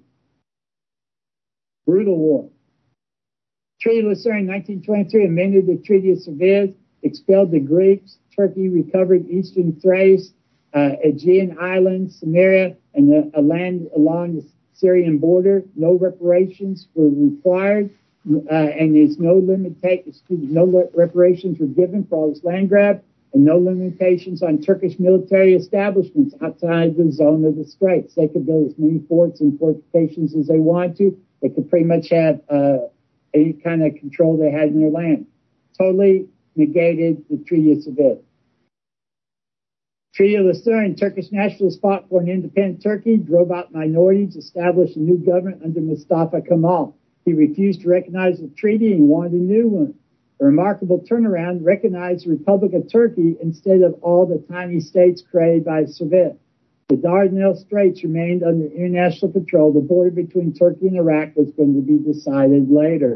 S5: Brutal war. Treaty of Lucerne, nineteen twenty-three, amended the Treaty of Seville, expelled the Greeks. Turkey recovered eastern Thrace, uh, Aegean Islands, Samaria, and the, a land along the Syrian border. No reparations were required, uh, and there's no limita- no reparations were given for all this land grab, and no limitations on Turkish military establishments outside the zone of the Straits. They could build as many forts and fortifications as they wanted to. They could pretty much have uh, any kind of control they had in their land. Totally negated the Treaty of Seville. Treaty of Lucerne, Turkish nationalists fought for an independent Turkey, drove out minorities, established a new government under Mustafa Kemal. He refused to recognize the treaty and wanted a new one. A remarkable turnaround, recognized the Republic of Turkey instead of all the tiny states created by Seville. The Dardanelles Straits remained under international control. The border between Turkey and Iraq was going to be decided later.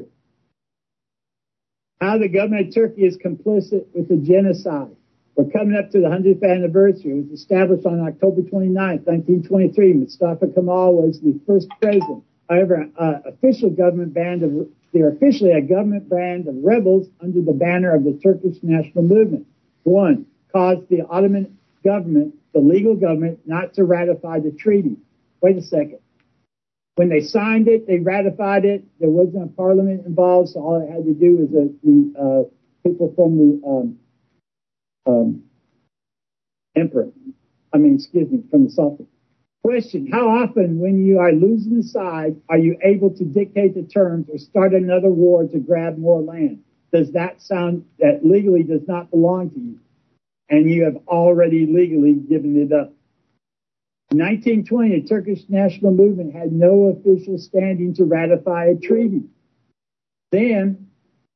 S5: How the government of Turkey is complicit with the genocide. We're coming up to the hundredth anniversary. It was established on October twenty-ninth, nineteen twenty-three. Mustafa Kemal was the first president. However, uh, official government band of, they're officially a government band of rebels under the banner of the Turkish national movement. One, caused the Ottoman government, the legal government, not to ratify the treaty. Wait a second. When they signed it, they ratified it. There wasn't a parliament involved, so all it had to do was uh, the uh, people from the um, um, emperor. I mean, excuse me, from the sultan. Question, how often when you are losing the side are you able to dictate the terms or start another war to grab more land? Does that sound that legally does not belong to you? And you have already legally given it up. In nineteen twenty, the Turkish national movement had no official standing to ratify a treaty. Then,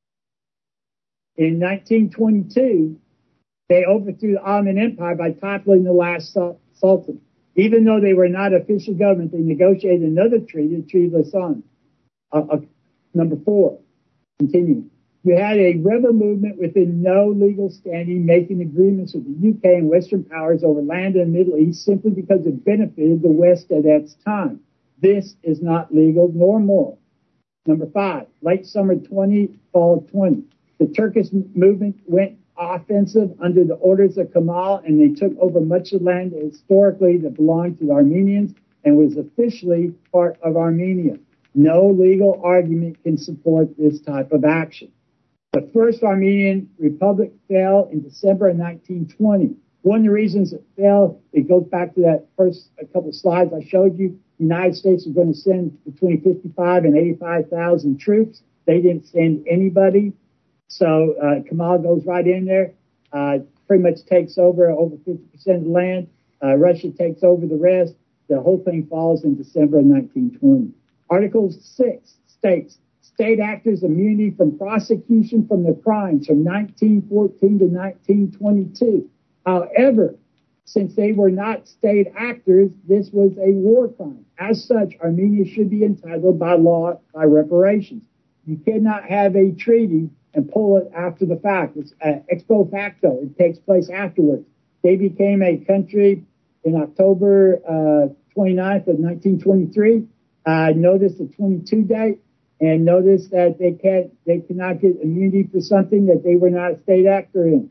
S5: in nineteen twenty-two, they overthrew the Ottoman Empire by toppling the last sultan. Even though they were not official government, they negotiated another treaty, the Treaty of Lausanne. Uh, uh, number four, continuing. You had a rebel movement within no legal standing making agreements with the U K and Western powers over land in the Middle East simply because it benefited the West at its time. This is not legal nor moral. Number five, late summer twenty, fall twenty. The Turkish movement went offensive under the orders of Kemal, and they took over much of the land historically that belonged to the Armenians and was officially part of Armenia. No legal argument can support this type of action. The first Armenian Republic fell in December of nineteen twenty. One of the reasons it fell, it goes back to that first a couple of slides I showed you. The United States was going to send between fifty-five and eighty-five thousand troops. They didn't send anybody. So uh, Kemal goes right in there, uh, pretty much takes over over fifty percent of the land. Uh, Russia takes over the rest. The whole thing falls in December of nineteen twenty. Article six states, state actors immunity from prosecution from their crimes from nineteen fourteen to nineteen twenty-two. However, since they were not state actors, this was a war crime. As such, Armenia should be entitled by law by reparations. You cannot have a treaty and pull it after the fact. It's uh, ex post facto. It takes place afterwards. They became a country in October uh, twenty-ninth of nineteen twenty-three. Uh, notice the twenty-two date, and notice that they can't, they cannot get immunity for something that they were not a state actor in.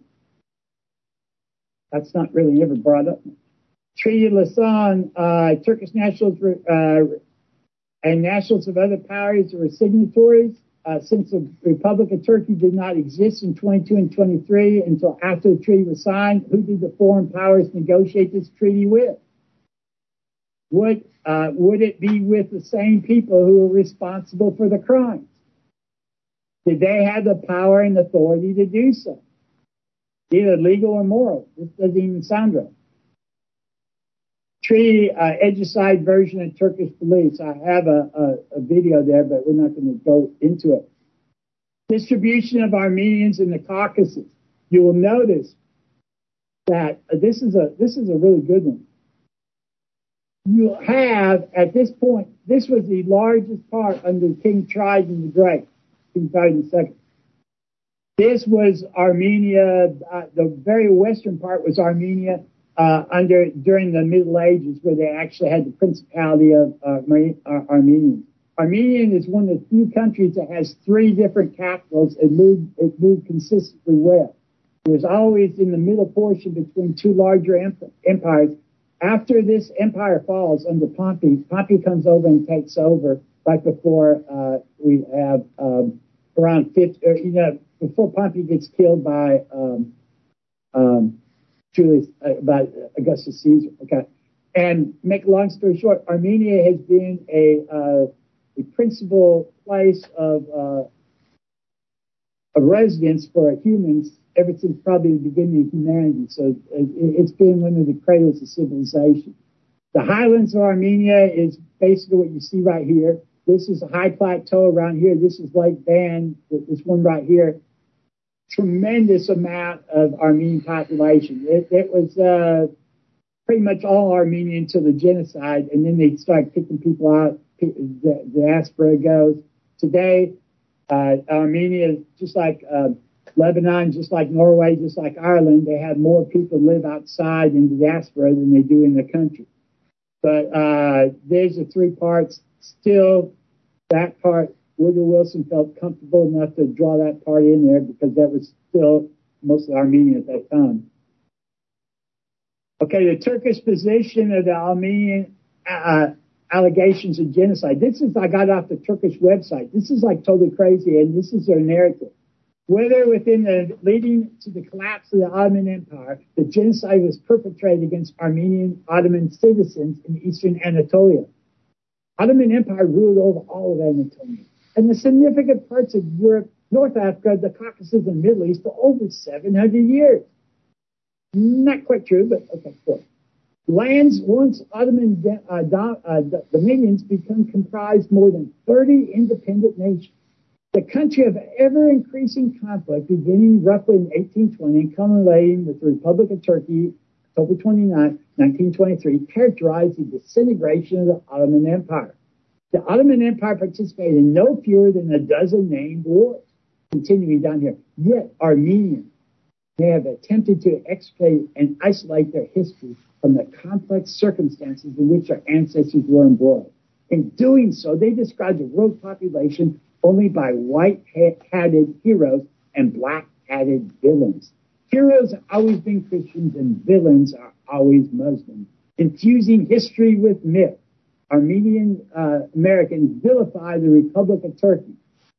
S5: That's not really ever brought up. Treaty of Lausanne, uh, Turkish nationals uh, and nationals of other powers were signatories. Uh, since the Republic of Turkey did not exist in twenty-two and twenty-three until after the treaty was signed, who did the foreign powers negotiate this treaty with? Would, uh, would it be with the same people who were responsible for the crimes? Did they have the power and authority to do so? Either legal or moral. This doesn't even sound right. Treaty, uh, Edgecide version of Turkish police. I have a, a, a video there, but we're not going to go into it. Distribution of Armenians in the Caucasus. You will notice that uh, this is a this is a really good one. You have, at this point, this was the largest part under King Trident the Great, King Trident the Second. This was Armenia, uh, the very western part was Armenia uh, under during the Middle Ages, where they actually had the Principality of uh, Ar- Armenians. Armenian is one of the few countries that has three different capitals and moved, it moved consistently well. It was always in the middle portion between two larger emp- empires. After this empire falls under Pompey, Pompey comes over and takes over right before uh, we have um, around fifty, or, you know, before Pompey gets killed by um, um, Julius, uh, by Augustus Caesar. Okay, and make a long story short, Armenia has been a uh, a principal place of uh, of residence for humans ever since probably the beginning of humanity. So it's been one of the cradles of civilization. The highlands of Armenia is basically what you see right here. This is a high plateau around here. This is Lake Van, this one right here. Tremendous amount of Armenian population. It, it was uh, pretty much all Armenian until the genocide, and then they started picking people out. The diaspora goes. Today, uh, Armenia, just like uh, Lebanon, just like Norway, just like Ireland, they have more people live outside in the diaspora than they do in the country. But uh, there's the three parts. Still, that part, Woodrow Wilson felt comfortable enough to draw that part in there because that was still mostly Armenian at that time. Okay, the Turkish position of the Armenian uh, allegations of genocide. This is, I got off the Turkish website. This is like totally crazy, and this is their narrative. Whether within the leading to the collapse of the Ottoman Empire, the genocide was perpetrated against Armenian Ottoman citizens in eastern Anatolia. Ottoman Empire ruled over all of Anatolia and the significant parts of Europe, North Africa, the Caucasus, and Middle East for over seven hundred years. Not quite true, but okay, cool. Lands once Ottoman uh, do, uh, dominions become comprised more than thirty independent nations. The country of ever-increasing conflict, beginning roughly in eighteen twenty and culminating with the Republic of Turkey, October twenty-ninth, nineteen twenty-three, characterized the disintegration of the Ottoman Empire. The Ottoman Empire participated in no fewer than a dozen named wars. Continuing down here, yet Armenians, they have attempted to extricate and isolate their history from the complex circumstances in which their ancestors were embroiled. In doing so, they describe the world population only by white-hatted heroes and black-hatted villains. Heroes have always been Christians and villains are always Muslims, infusing history with myth. Armenian uh, Americans vilify the Republic of Turkey.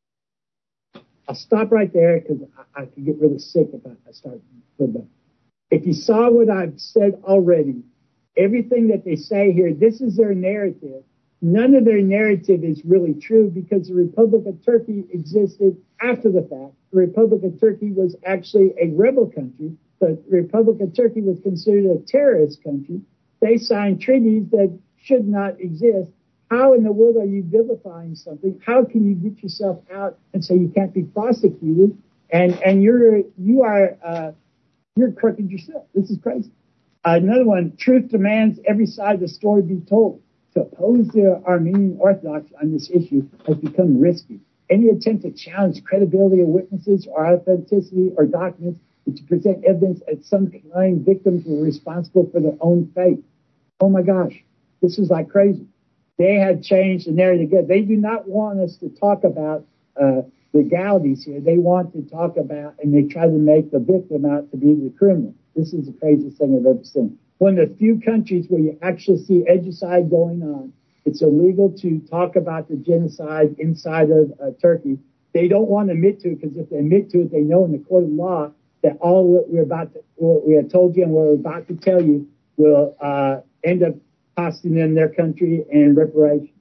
S5: I'll stop right there because I, I could get really sick if I, I start with them. If you saw what I've said already, everything that they say here, this is their narrative. None of their narrative is really true because the Republic of Turkey existed after the fact. The Republic of Turkey was actually a rebel country. The Republic of Turkey was considered a terrorist country. They signed treaties that should not exist. How in the world are you vilifying something? How can you get yourself out and say you can't be prosecuted? And and you're you are uh, you're crooked yourself. This is crazy. Uh, another one: truth demands every side of the story be told. To oppose the Armenian Orthodox on this issue has become risky. Any attempt to challenge credibility of witnesses or authenticity or documents is to present evidence that some claim victims were responsible for their own fate. Oh my gosh, this is like crazy. They had changed the narrative again. They do not want us to talk about uh, legalities here. They want to talk about, and they try to make the victim out to be the criminal. This is the craziest thing I've ever seen. One of the few countries where you actually see edgicide going on. It's illegal to talk about the genocide inside of uh, Turkey. They don't want to admit to it because if they admit to it, they know in the court of law that all what we're about to, what we have told you and what we're about to tell you will uh, end up costing them their country and reparations.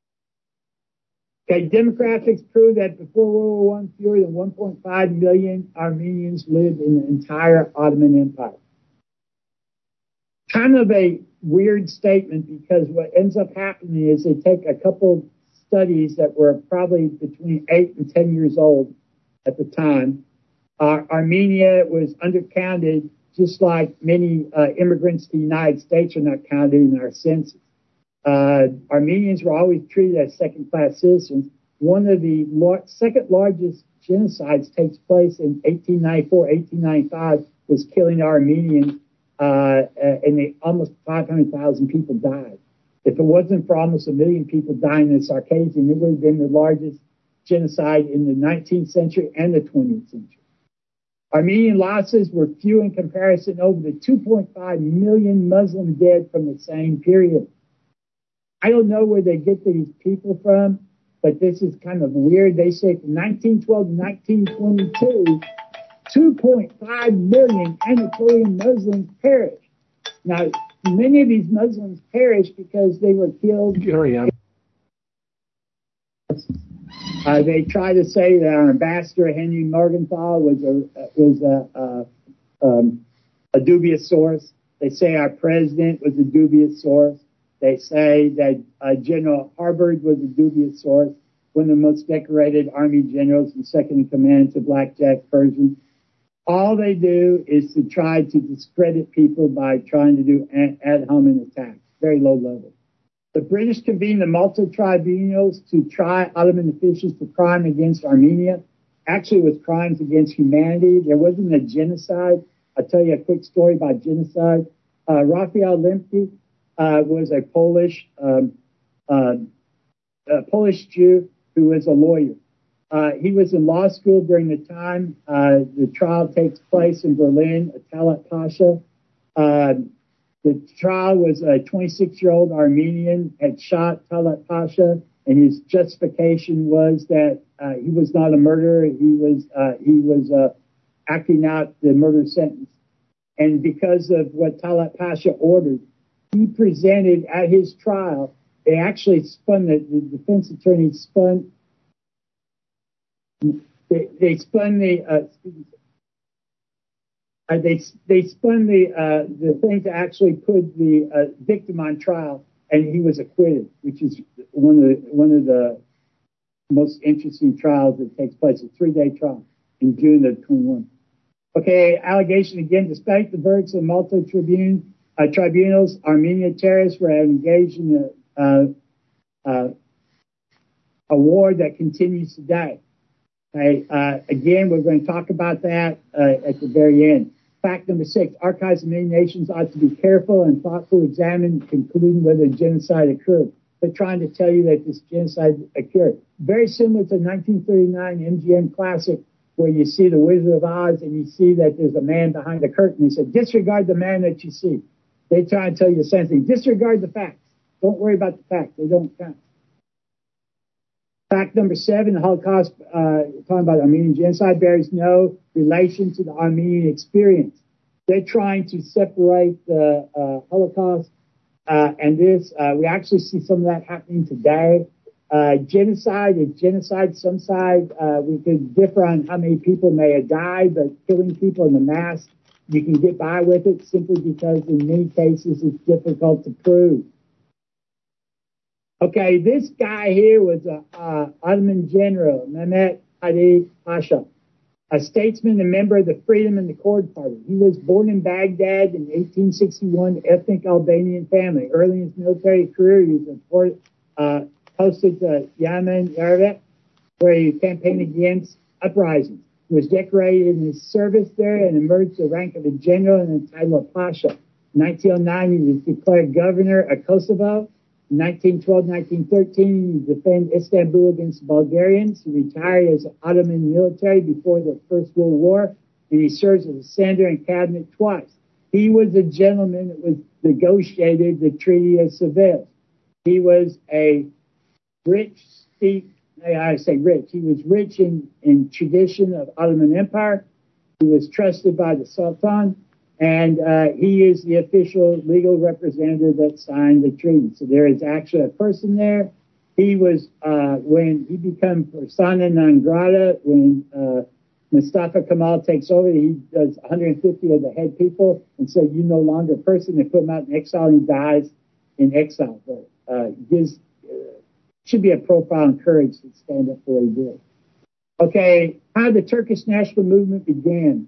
S5: Okay, demographics prove that before World War One, fewer than one point five million Armenians lived in the entire Ottoman Empire. Kind of a weird statement because what ends up happening is they take a couple studies that were probably between eight and ten years old at the time. Uh, Armenia was undercounted just like many uh, immigrants to the United States are not counted in our census. Uh, Armenians were always treated as second-class citizens. One of the lar- second largest genocides takes place in eighteen ninety-four, eighteen ninety-five, was killing Armenians. Uh, and they, almost five hundred thousand people died. If it wasn't for almost a million people dying in Circassian, it would have been the largest genocide in the nineteenth century and the twentieth century. Armenian losses were few in comparison over the two point five million Muslim dead from the same period. I don't know where they get these people from, but this is kind of weird. They say from nineteen twelve to nineteen twenty-two, two point five million Anatolian Muslims perished. Now, many of these Muslims perished because they were killed. Uh, they try to say that our ambassador, Henry Morgenthau, was a was a, a, um, a dubious source. They say our president was a dubious source. They say that uh, General Harbord was a dubious source, one of the most decorated army generals and second in command to Black Jack Pershing. All they do is to try to discredit people by trying to do ad hominem attacks, very low level. The British convened the Malta tribunals to try Ottoman officials for crime against Armenia. Actually, it was crimes against humanity. There wasn't a genocide. I'll tell you a quick story about genocide. Uh, Raphael Lemke uh, was a Polish, um, uh, a Polish Jew who was a lawyer. Uh, he was in law school during the time uh, the trial takes place in Berlin. Talat Pasha. Uh, the trial was a twenty-six-year-old Armenian had shot Talat Pasha, and his justification was that uh, he was not a murderer. He was uh, he was uh, acting out the murder sentence. And because of what Talat Pasha ordered, he presented at his trial. They actually spun the, the defense attorney spun. They, they spun the uh, uh, they they spun the uh, the thing to actually put the uh, victim on trial, and he was acquitted, which is one of the, one of the most interesting trials that takes place, a three-day trial in June of twenty-one. Okay, allegation again, despite the verdicts of multiple tribune, uh, tribunals, Armenian terrorists were engaged in a, uh, uh, a war that continues today. Okay, uh, again, we're going to talk about that uh, at the very end. Fact number six, archives of many nations ought to be careful and thoughtfully examine, concluding whether genocide occurred. They're trying to tell you that this genocide occurred. Very similar to nineteen thirty-nine M G M classic, where you see the Wizard of Oz and you see that there's a man behind the curtain. He said, disregard the man that you see. They try and tell you the same thing. Disregard the facts. Don't worry about the facts. They don't count. Fact number seven, the Holocaust, uh, talking about Armenian genocide, bears no relation to the Armenian experience. They're trying to separate the uh, Holocaust uh, and this. Uh, we actually see some of that happening today. Uh, genocide is genocide. Some side, uh, we could differ on how many people may have died, but killing people in the mass, you can get by with it simply because in many cases it's difficult to prove. Okay, this guy here was a uh, Ottoman general, Mehmet Hadi Pasha, a statesman and member of the Freedom and Accord Party. He was born in Baghdad in eighteen sixty-one to ethnic Albanian family. Early in his military career, he was a uh, posted to Yemen, Yerevan, where he campaigned against uprisings. He was decorated in his service there and emerged to the rank of a general and the title of Pasha. In nineteen oh nine, he was declared governor of Kosovo. In nineteen twelve, nineteen thirteen, he defended Istanbul against the Bulgarians. He retired as an Ottoman military before the First World War, and he served as a senator and cabinet twice. He was a gentleman that was negotiated the Treaty of Seville. He was a rich, steep, I say rich. He was rich in, in tradition of Ottoman Empire. He was trusted by the Sultan, and uh, he is the official legal representative that signed the treaty. So there is actually a person there. He was, uh, when he became persona non grata, when uh, Mustafa Kemal takes over, he does one hundred fifty of the head people and said, you're no longer a person. They put him out in exile, and he dies in exile. But uh, gives should be a profile and courage to stand up for what he did. Okay, how the Turkish national movement began.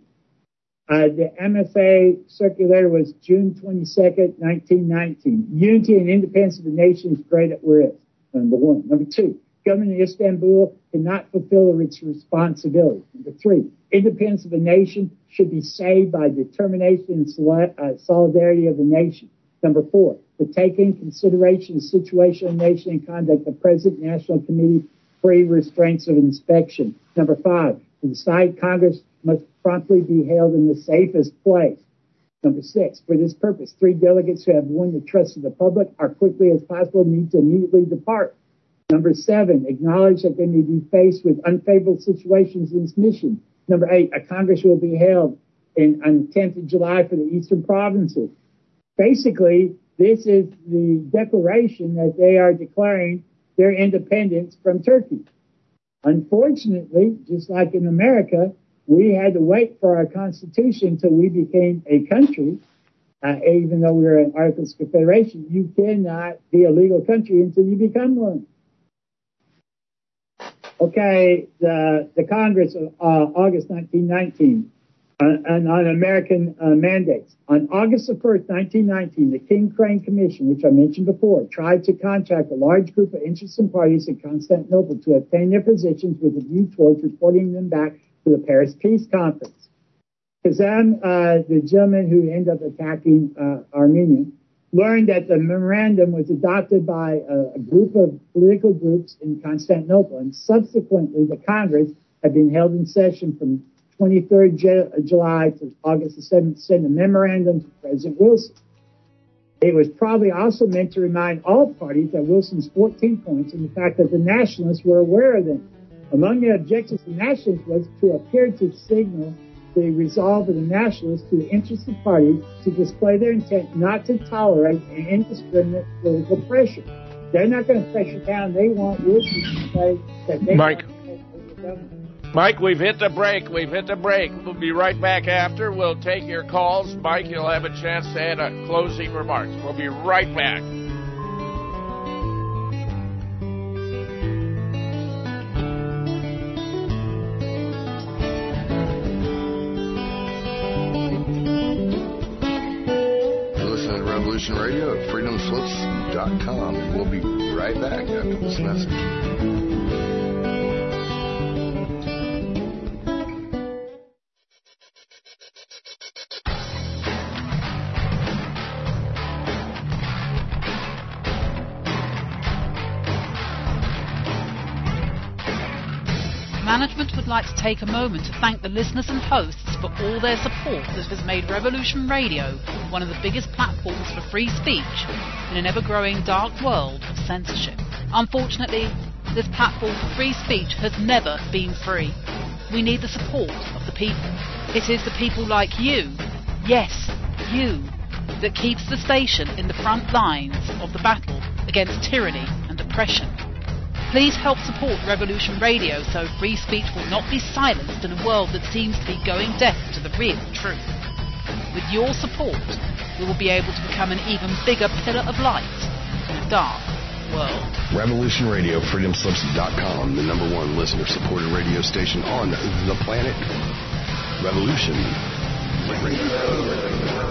S5: Uh, the M F A circulator was June twenty-second, nineteen nineteen. Unity and independence of the nation is great at where it is, number one. Number two, government of Istanbul cannot fulfill its responsibility. Number three, independence of the nation should be saved by determination and solidarity of the nation. Number four, to take in consideration the situation of the nation and conduct the present National Committee free restraints of inspection. Number five, to decide Congress must promptly be held in the safest place. Number six, for this purpose, three delegates who have won the trust of the public are quickly as possible need to immediately depart. Number seven, acknowledge that they may be faced with unfavorable situations in this mission. Number eight, a Congress will be held in, on the tenth of July for the Eastern provinces. Basically, this is the declaration that they are declaring their independence from Turkey. Unfortunately, just like in America, we had to wait for our Constitution until we became a country. Uh, even though we were an Articles of Confederation, you cannot be a legal country until you become one. Okay, the, the Congress of uh, August nineteen nineteen. Uh, and on American uh, mandates. On August the first, nineteen nineteen, the King Crane Commission, which I mentioned before, tried to contact a large group of interested parties in Constantinople to obtain their positions with a view towards reporting them back to the Paris Peace Conference. Kazan, uh, the gentleman who ended up attacking uh, Armenia, learned that the memorandum was adopted by a, a group of political groups in Constantinople, and subsequently the Congress had been held in session from twenty-third July to August the seventh, sent a memorandum to President Wilson. It was probably also meant to remind all parties that Wilson's fourteen points and the fact that the nationalists were aware of them. Among the objectives of the nationalists was to appear to signal the resolve of the nationalists to the interested parties to display their intent not to tolerate an indiscriminate political pressure. They're not going to pressure down. They want Wilson to say that they
S4: Mike.
S5: want to take over the government.
S4: Mike, we've hit the break. We've hit the break. We'll be right back after. We'll take your calls. Mike, you'll have a chance to add a closing remarks. We'll be right back.
S2: Revolution Radio at freedom slips dot com. We'll be right back after this message.
S8: Management would like to take a moment to thank the listeners and hosts for all their support that has made Revolution Radio one of the biggest platforms for free speech in an ever-growing dark world of censorship. Unfortunately, this platform for free speech has never been free. We need the support of the people. It is the people like you, yes, you, that keeps the station in the front lines of the battle against tyranny and oppression. Please help support Revolution Radio so free speech will not be silenced in a world that seems to be going deaf to the real truth. With your support, we will be able to become an even bigger pillar of light in a dark world.
S2: Revolution Radio, freedom slips dot com, the number one listener-supported radio station on the planet. Revolution Radio.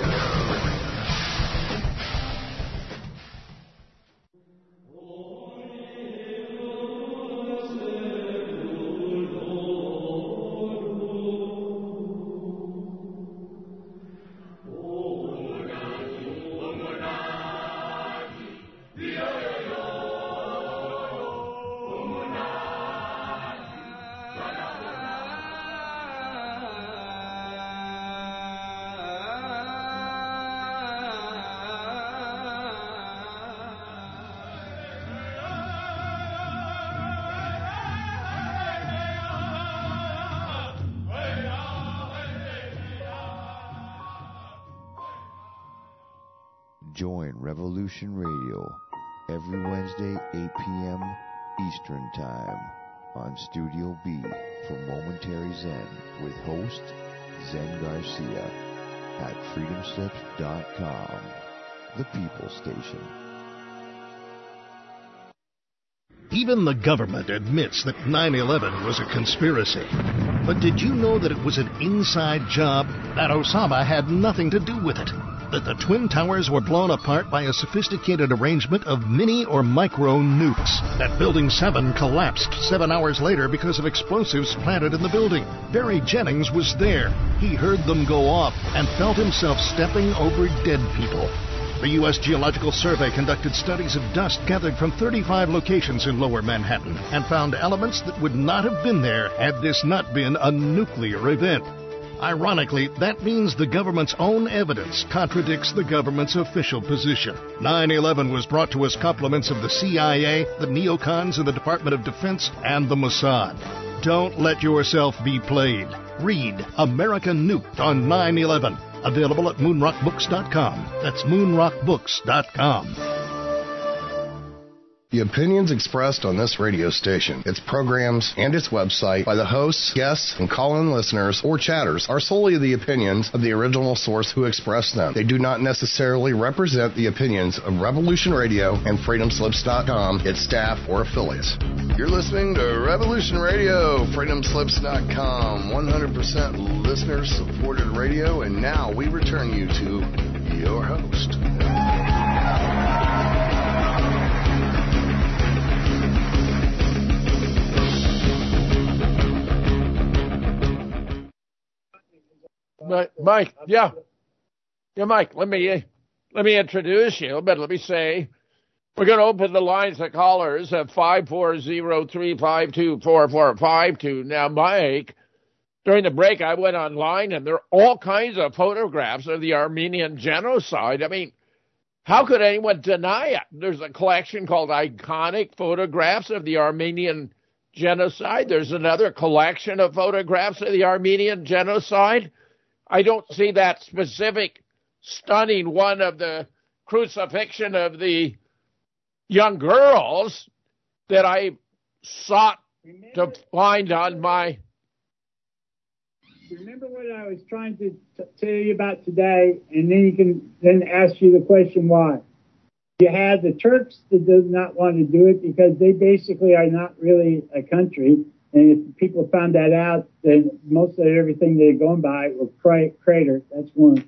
S9: Join Revolution Radio every Wednesday, eight p.m. Eastern Time on Studio B for Momentary Zen with host Zen Garcia at freedom slips dot com, the People Station.
S6: Even the government admits that nine eleven was a conspiracy. But did you know that it was an inside job, that Osama had nothing to do with it? That the Twin Towers were blown apart by a sophisticated arrangement of mini or micro nukes. That Building seven collapsed seven hours later because of explosives planted in the building. Barry Jennings was there. He heard them go off and felt himself stepping over dead people. The U S Geological Survey conducted studies of dust gathered from thirty-five locations in Lower Manhattan and found elements that would not have been there had this not been a nuclear event. Ironically, that means the government's own evidence contradicts the government's official position. nine eleven was brought to us compliments of the C I A, the neocons in the Department of Defense, and the Mossad. Don't let yourself be played. Read American Nuked on nine eleven. Available at moon rock books dot com. That's moon rock books dot com.
S2: The opinions expressed on this radio station, its programs, and its website by the hosts, guests, and call-in listeners or chatters are solely the opinions of the original source who expressed them. They do not necessarily represent the opinions of Revolution Radio and freedom slips dot com, its staff, or affiliates. You're listening to Revolution Radio, freedom slips dot com, one hundred percent listener-supported radio, and now we return you to your host.
S4: Mike, yeah, yeah, Mike. Let me let me introduce you, but let me say we're going to open the lines of callers at five four zero three five two four four five two. Now, Mike, during the break, I went online and there are all kinds of photographs of the Armenian genocide. I mean, how could anyone deny it? There's a collection called Iconic Photographs of the Armenian Genocide. There's another collection of photographs of the Armenian Genocide. I don't see that specific stunning one of the crucifixion of the young girls that I sought
S5: remember,
S4: to find on my...
S5: Remember what I was trying to t- tell you about today, and then you can then ask you the question why. You have the Turks that do not want to do it because they basically are not really a country. And if people found that out, then most of everything they're going by were cra- craters. That's one.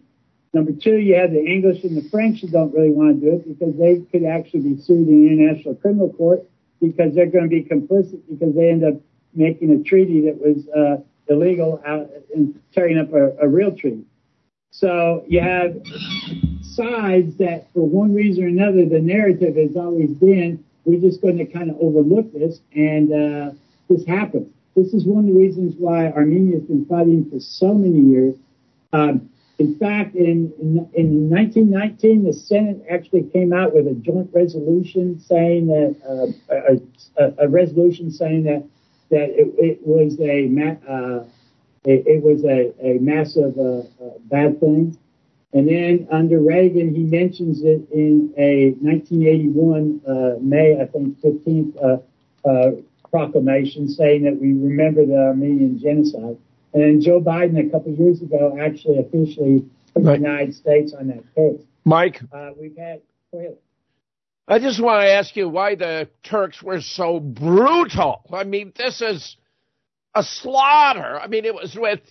S5: Number two, you have the English and the French that don't really want to do it because they could actually be sued in the International Criminal Court because they're going to be complicit because they end up making a treaty that was uh, illegal out and tearing up a, a real treaty. So you have sides that, for one reason or another, the narrative has always been, we're just going to kind of overlook this, and uh, this happens. This is one of the reasons why Armenia has been fighting for so many years. Um, in fact, in, in in nineteen nineteen, the Senate actually came out with a joint resolution saying that uh, a, a, a resolution saying that that it, it was a uh, it, it was a, a massive uh, uh, bad thing. And then under Reagan, he mentions it in a nineteen eighty-one uh, May, I think, fifteenth uh, uh, proclamation saying that we remember the Armenian genocide. And then Joe Biden, a couple of years ago, actually officially put right. the United States on that case.
S4: Mike?
S5: Uh, we've had, go ahead.
S4: I just want to ask you why the Turks were so brutal. I mean, this is a slaughter. I mean, it was with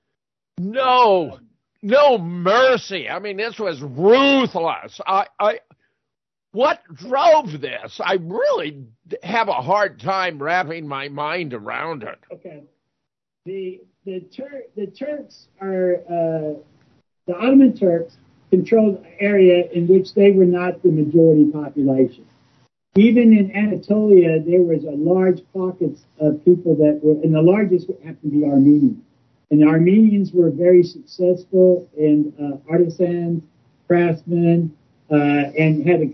S4: no, no mercy. I mean, this was ruthless. I, I, what drove this? I really have a hard time wrapping my mind around it.
S5: Okay. The the Tur- the Turks are uh, the Ottoman Turks controlled an area in which they were not the majority population. Even in Anatolia, there was a large pockets of people that were, and the largest happened to be Armenian. And the Armenians were very successful in uh, artisans, craftsmen, uh, and had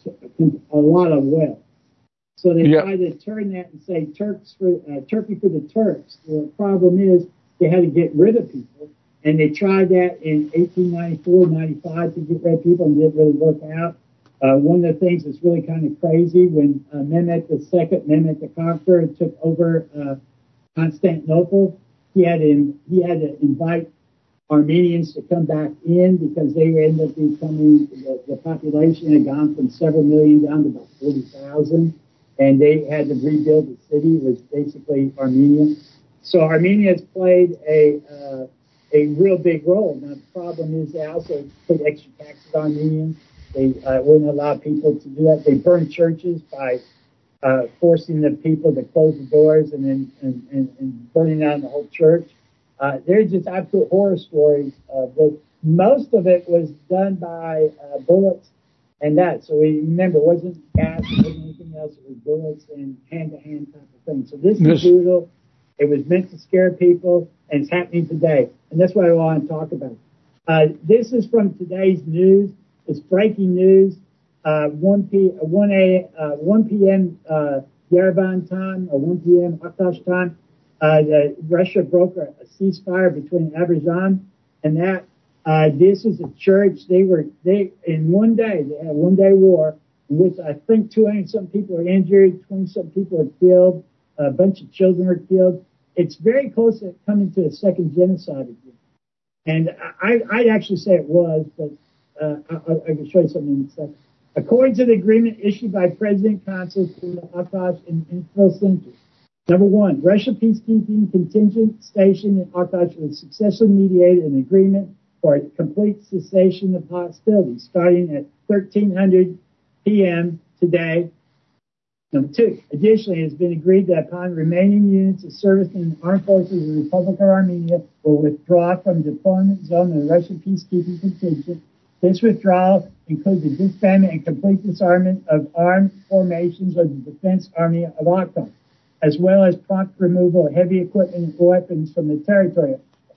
S5: a, a lot of wealth. So they yeah. tried to turn that and say Turks for uh, Turkey for the Turks. The problem is they had to get rid of people, and they tried that in eighteen ninety-four, ninety-five to get rid of people, and it didn't really work out. Uh, one of the things that's really kind of crazy when uh, Mehmet the Second, Mehmet the Conqueror, took over uh, Constantinople, he had to he had to invite Armenians to come back in because they ended up becoming the, the population had gone from several million down to about forty thousand. And they had to rebuild the city. It was basically Armenia. So Armenia has played a uh, a real big role. Now, the problem is they also put extra taxes on Armenians. They uh, wouldn't allow people to do that. They burned churches by uh, forcing the people to close the doors and then and, and, and burning down the whole church. Uh, they're just absolute horror stories. Uh, but most of it was done by uh, bullets and that. So we remember, it wasn't gas, it wasn't anything else. It was bullets and hand-to-hand type of thing. So this is brutal. It was meant to scare people, and it's happening today. And that's what I want to talk about. Uh, this is from today's news. It's breaking news. Uh, one p one a uh, one p.m. Uh, Yerevan time or one p.m. Aktash time. Uh, the, Russia broke a, a ceasefire between Azerbaijan and that. Uh, this is a church. They were they in one day. They had a one day war in which I think two hundred some people were injured, twenty some people were killed, a bunch of children were killed. It's very close to coming to a second genocide again. And I, I'd actually say it was, but uh, I, I can show you something in a second. According to the agreement issued by President Consul to the Aktash in, in Helsinki, number one, Russia peacekeeping contingent station in Aktash was successfully mediated an agreement for a complete cessation of hostilities starting at thirteen hundred p.m. today. Number two, additionally, it has been agreed that upon remaining units of service in the armed forces of the Republic of Armenia will withdraw from the deployment zone of the Russian peacekeeping contingent. This withdrawal includes the disbandment and complete disarmament of armed formations of the Defense Army of Aktash, as well as prompt removal of heavy equipment and weapons from the territory.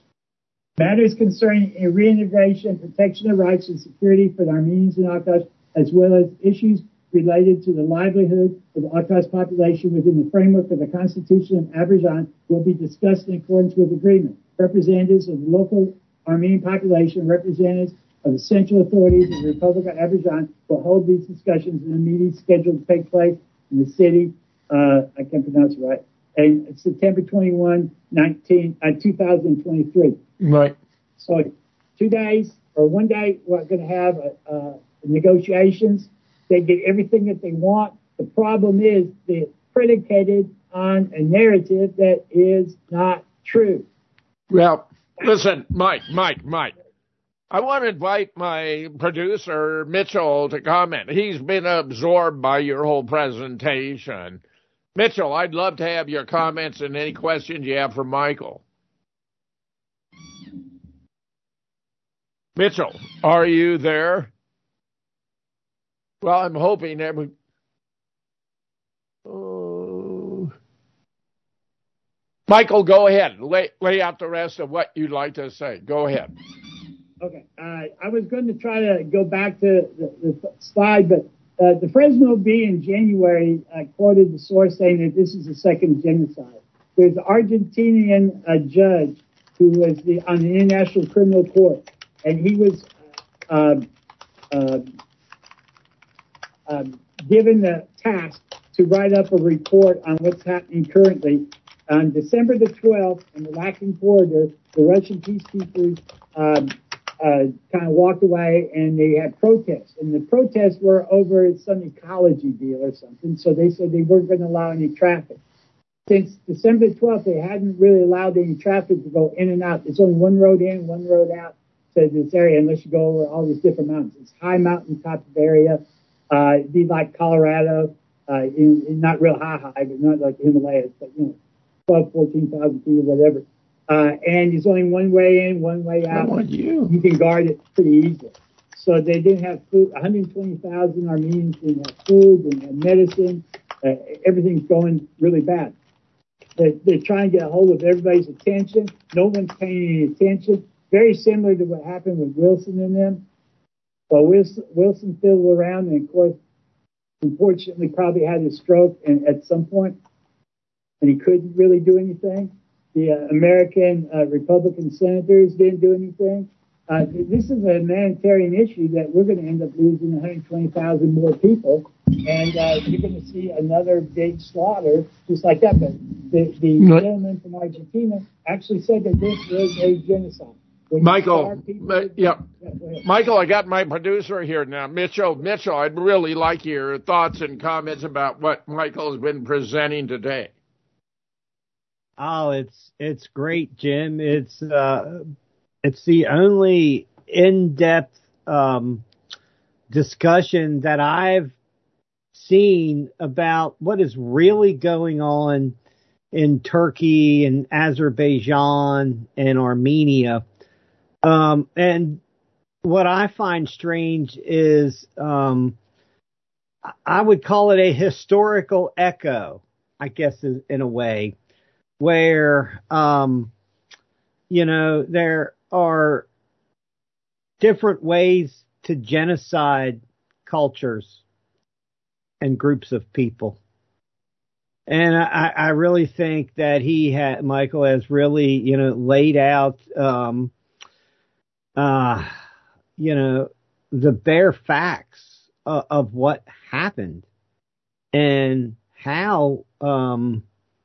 S5: Matters concerning a reintegration and protection of rights and security for the Armenians in Aktash, as well as issues related to the livelihood of the Aktash population within the framework of the Constitution of Azerbaijan, will be discussed in accordance with the agreement. Representatives of the local Armenian population, representatives of the central authorities of the Republic of Azerbaijan will hold these discussions in a meeting scheduled to take place in the city, uh, I can't pronounce it right, and September twenty-first, nineteen, uh, two thousand twenty-three.
S4: Right.
S5: So two days or one day, we're going to have uh, uh, negotiations. They get everything that they want. The problem is they're predicated on a narrative that is not true.
S4: Well, listen, Mike, Mike, Mike. I want to invite my producer, Mitchell, to comment. He's been absorbed by your whole presentation. Mitchell, I'd love to have your comments and any questions you have for Michael. Mitchell, are you there? Well, I'm hoping that we... Oh. Michael, go ahead. Lay, lay out the rest of what you'd like to say. Go ahead.
S5: Okay. Uh, I was going to try to go back to the, the slide, but uh, the Fresno Bee in January uh, quoted the source saying that this is a second genocide. There's an Argentinian uh, judge who was the, on the International Criminal Court, and he was uh, uh, uh, given the task to write up a report on what's happening currently. On December the twelfth, in the Lakin corridor, the Russian peacekeepers um, uh, kind of walked away, and they had protests. And the protests were over some ecology deal or something, so they said they weren't going to allow any traffic. Since December the twelfth, they hadn't really allowed any traffic to go in and out. There's only one road in, one road out to this area, unless you go over all these different mountains. It's high mountain type of area. Uh, it'd be like Colorado, uh, in, in not real high, high, but not like the Himalayas, but, you know, twelve, fourteen thousand feet or whatever. Uh, and there's only one way in, one way out.
S4: I want you.
S5: You can guard it pretty easily. So they didn't have food. one hundred twenty thousand Armenians didn't have food, didn't have medicine. Uh, everything's going really bad. They're, they're trying to get a hold of everybody's attention. No one's paying any attention. Very similar to what happened with Wilson and them. But Wilson, Wilson fiddled around and, of course, unfortunately probably had a stroke and, at some point, and he couldn't really do anything. The uh, American uh, Republican senators didn't do anything. Uh, this is a humanitarian issue that we're going to end up losing one hundred twenty thousand more people, and uh, you're going to see another big slaughter just like that. But the, the
S4: What?
S5: gentleman from Argentina actually said that this was a genocide. When
S4: Michael,
S5: people,
S4: uh, yeah.
S5: yeah
S4: Michael, I got my producer here now. Mitchell, Mitchell, I'd really like your thoughts and comments about what Michael's been presenting today.
S10: Oh, it's it's great, Jim. It's uh, it's the only in-depth um, discussion that I've seen about what is really going on in Turkey and Azerbaijan and Armenia. Um, and what I find strange is um, I would call it a historical echo, I guess, in a way, where, um, you know, there are different ways to genocide cultures and groups of people. And I, I really think that he had, Michael has really, you know, laid out, um, uh, you know, the bare facts of, of what happened and how, um,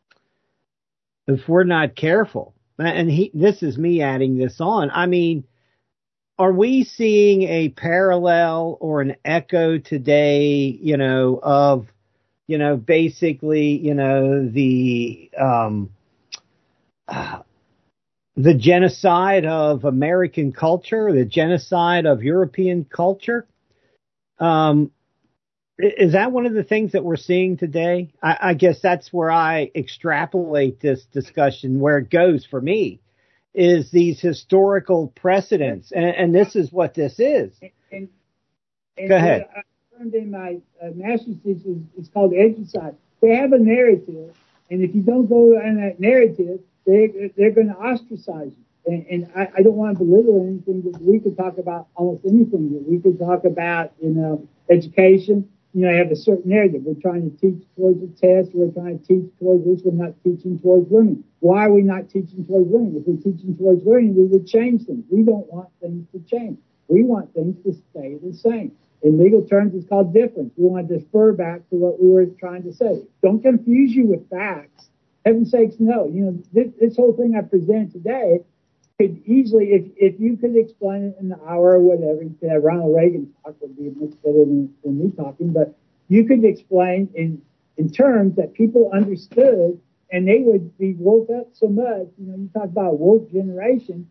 S10: if we're not careful, and he, this is me adding this on, I mean, are we seeing a parallel or an echo today, you know, of, you know, basically, you know, the, um, uh, the genocide of American culture, the genocide of European culture? Um, is that one of the things that we're seeing today? I, I guess that's where I extrapolate this discussion, where it goes for me, is these historical precedents. And, and this is what this is.
S5: And, and
S10: Go ahead.
S5: I learned in my uh, master's thesis, it's called Edgecide. They have a narrative, and if you don't go on that narrative, they, they're going to ostracize you. And, and I, I don't want to belittle anything, but we could talk about almost anything. We could talk about, you know, education. You know, you have a certain narrative. We're trying to teach towards a test. We're trying to teach towards this. We're not teaching towards learning. Why are we not teaching towards learning? If we're teaching towards learning, we would change things. We don't want things to change. We want things to stay the same. In legal terms, it's called difference. We want to defer back to what we were trying to say. Don't confuse you with facts. Heaven's sakes, no. You know, this, this whole thing I present today could easily, if if you could explain it in an hour or whatever, you could have Ronald Reagan talk, would be much better than, than me talking, but you could explain in, in terms that people understood, and they would be woke up so much. You know, you talk about a woke generation.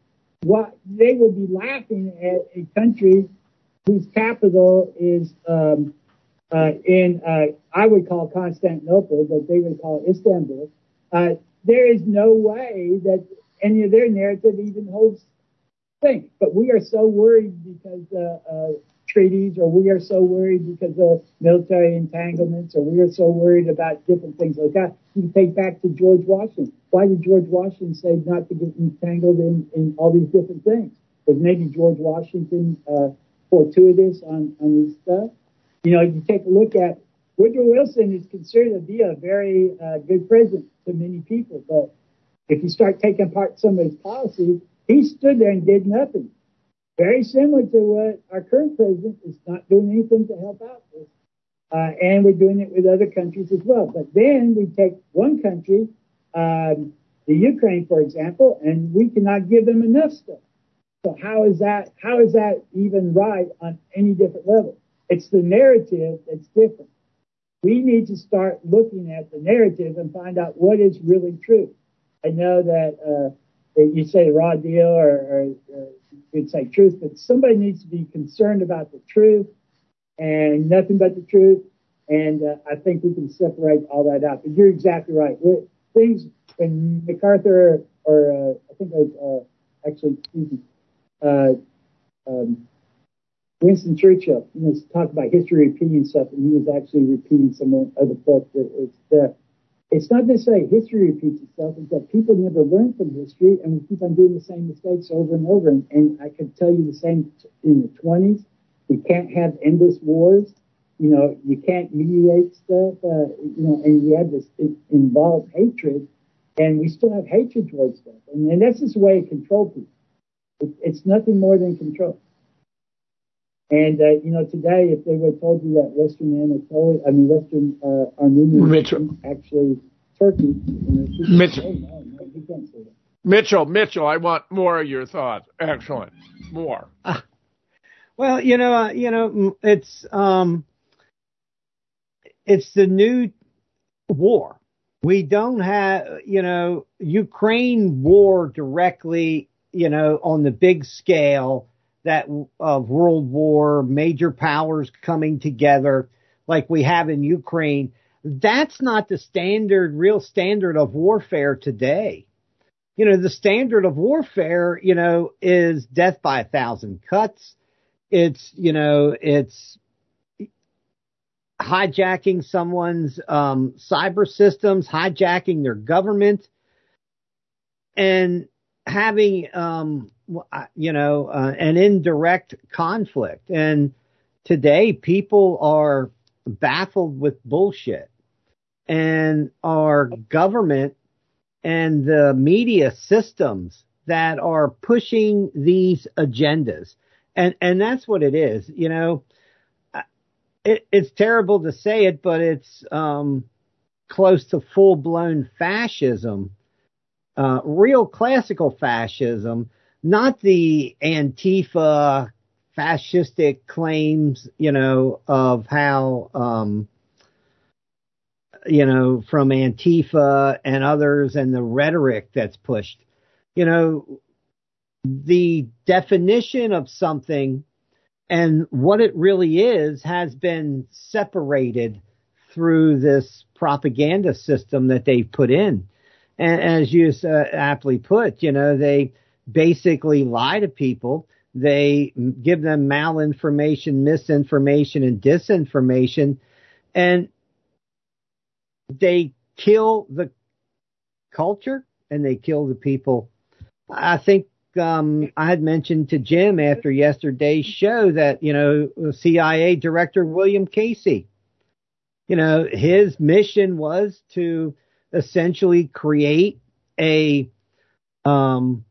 S5: what they would be laughing at a country whose capital is um, uh, in, uh, I would call Constantinople, but they would call Istanbul. Uh, there is no way that any of their narrative even holds thing. But we are so worried because uh, uh, treaties, or we are so worried because of military entanglements, or we are so worried about different things like that. You can take back to George Washington. Why did George Washington say not to get entangled in, in all these different things? Was maybe George Washington uh, fortuitous on, on his stuff? You know, you take a look at Woodrow Wilson is considered to be a very uh, good president to many people, but if you start taking apart some of his policies, he stood there and did nothing. Very similar to what our current president is not doing anything to help out with. Uh, and we're doing it with other countries as well. But then we take one country, um, the Ukraine, for example, and we cannot give them enough stuff. So how is that, how is that even right on any different level? It's the narrative that's different. We need to start looking at the narrative and find out what is really true. I know that, uh, that you say raw deal or, or, or you could say truth, but somebody needs to be concerned about the truth and nothing but the truth. And uh, I think we can separate all that out. But you're exactly right. We're, things when MacArthur or uh, I think it was uh, actually excuse me, uh, um, Winston Churchill, you know, talked about history repeating stuff, and he was actually repeating some of the book. That it's the It's not necessarily history repeats itself, it's that people never learn from history, and we keep on doing the same mistakes over and over. And, and I could tell you the same in the twenties. We can't have endless wars. You know, you can't mediate stuff, uh, you know, and you have this involved hatred, and we still have hatred towards stuff. And, and that's just a way to control people. It, it's nothing more than control. And, uh, you know, today, if they would have told you that Western Anatolia, I mean, Western uh, Armenia
S4: Mitchell.
S5: actually Turkey. You know,
S4: Mitchell.
S5: Say, no, no, you can't say that.
S4: Mitchell, Mitchell, I want more of your thoughts. Excellent. More.
S10: Uh, well, you know, uh, you know, it's, um, it's the new war. We don't have, you know, Ukraine war directly, you know, on the big scale that of world war, major powers coming together like we have in Ukraine. That's not the standard, real standard of warfare today. You know, the standard of warfare, you know, is death by a thousand cuts. It's, you know, it's hijacking someone's um, cyber systems, hijacking their government, and having, um, you know, uh, an indirect conflict. And today people are baffled with bullshit, and our government and the media systems that are pushing these agendas. And, and that's what it is. You know, it, it's terrible to say it, but it's, um, close to full blown fascism, uh, real classical fascism, not the Antifa fascistic claims, you know, of how, um, you know, from Antifa and others and the rhetoric that's pushed. You know, the definition of something and what it really is has been separated through this propaganda system that they've put in. And as you uh, aptly put, you know, they basically lie to people. They give them malinformation, misinformation, and disinformation, and they kill the culture and they kill the people. I think um, I had mentioned to Jim after yesterday's show that, you know, C I A Director William Casey, you know, his mission was to essentially create a um,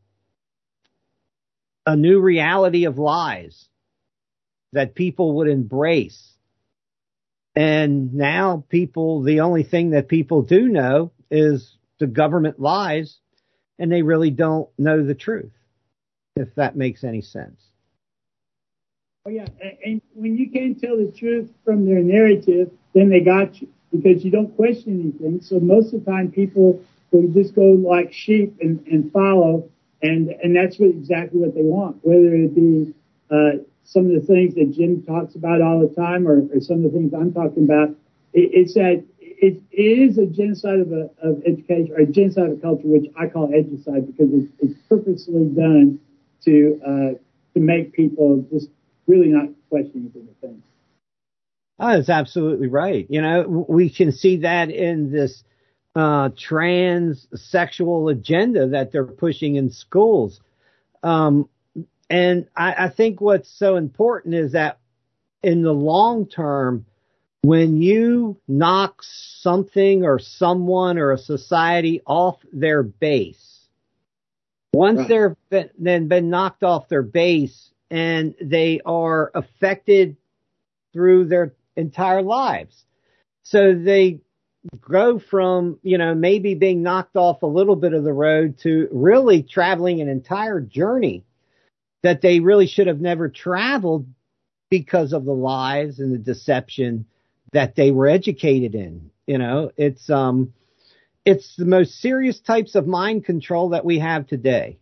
S10: a new reality of lies that people would embrace. And now people, the only thing that people do know is the government lies, and they really don't know the truth, if that makes any sense.
S5: Oh, yeah. And, and when you can't tell the truth from their narrative, then they got you, because you don't question anything. So most of the time people will just go like sheep and, and follow And, and that's what, exactly what they want, whether it be, uh, some of the things that Jim talks about all the time or, or some of the things I'm talking about. It, it's that it, it is a genocide of, a, of education or a genocide of culture, which I call edugicide because it's, it's purposely done to, uh, to make people just really not question the things.
S10: Oh, that's absolutely right. You know, we can see that in this uh, transsexual agenda that they're pushing in schools. Um, and I, I think what's so important is that in the long term, when you knock something or someone or a society off their base, once right. they're been, then been knocked off their base and they are affected through their entire lives. So they go from, you know, maybe being knocked off a little bit of the road to really traveling an entire journey that they really should have never traveled because of the lies and the deception that they were educated in. You know, it's, um, it's the most serious types of mind control that we have today.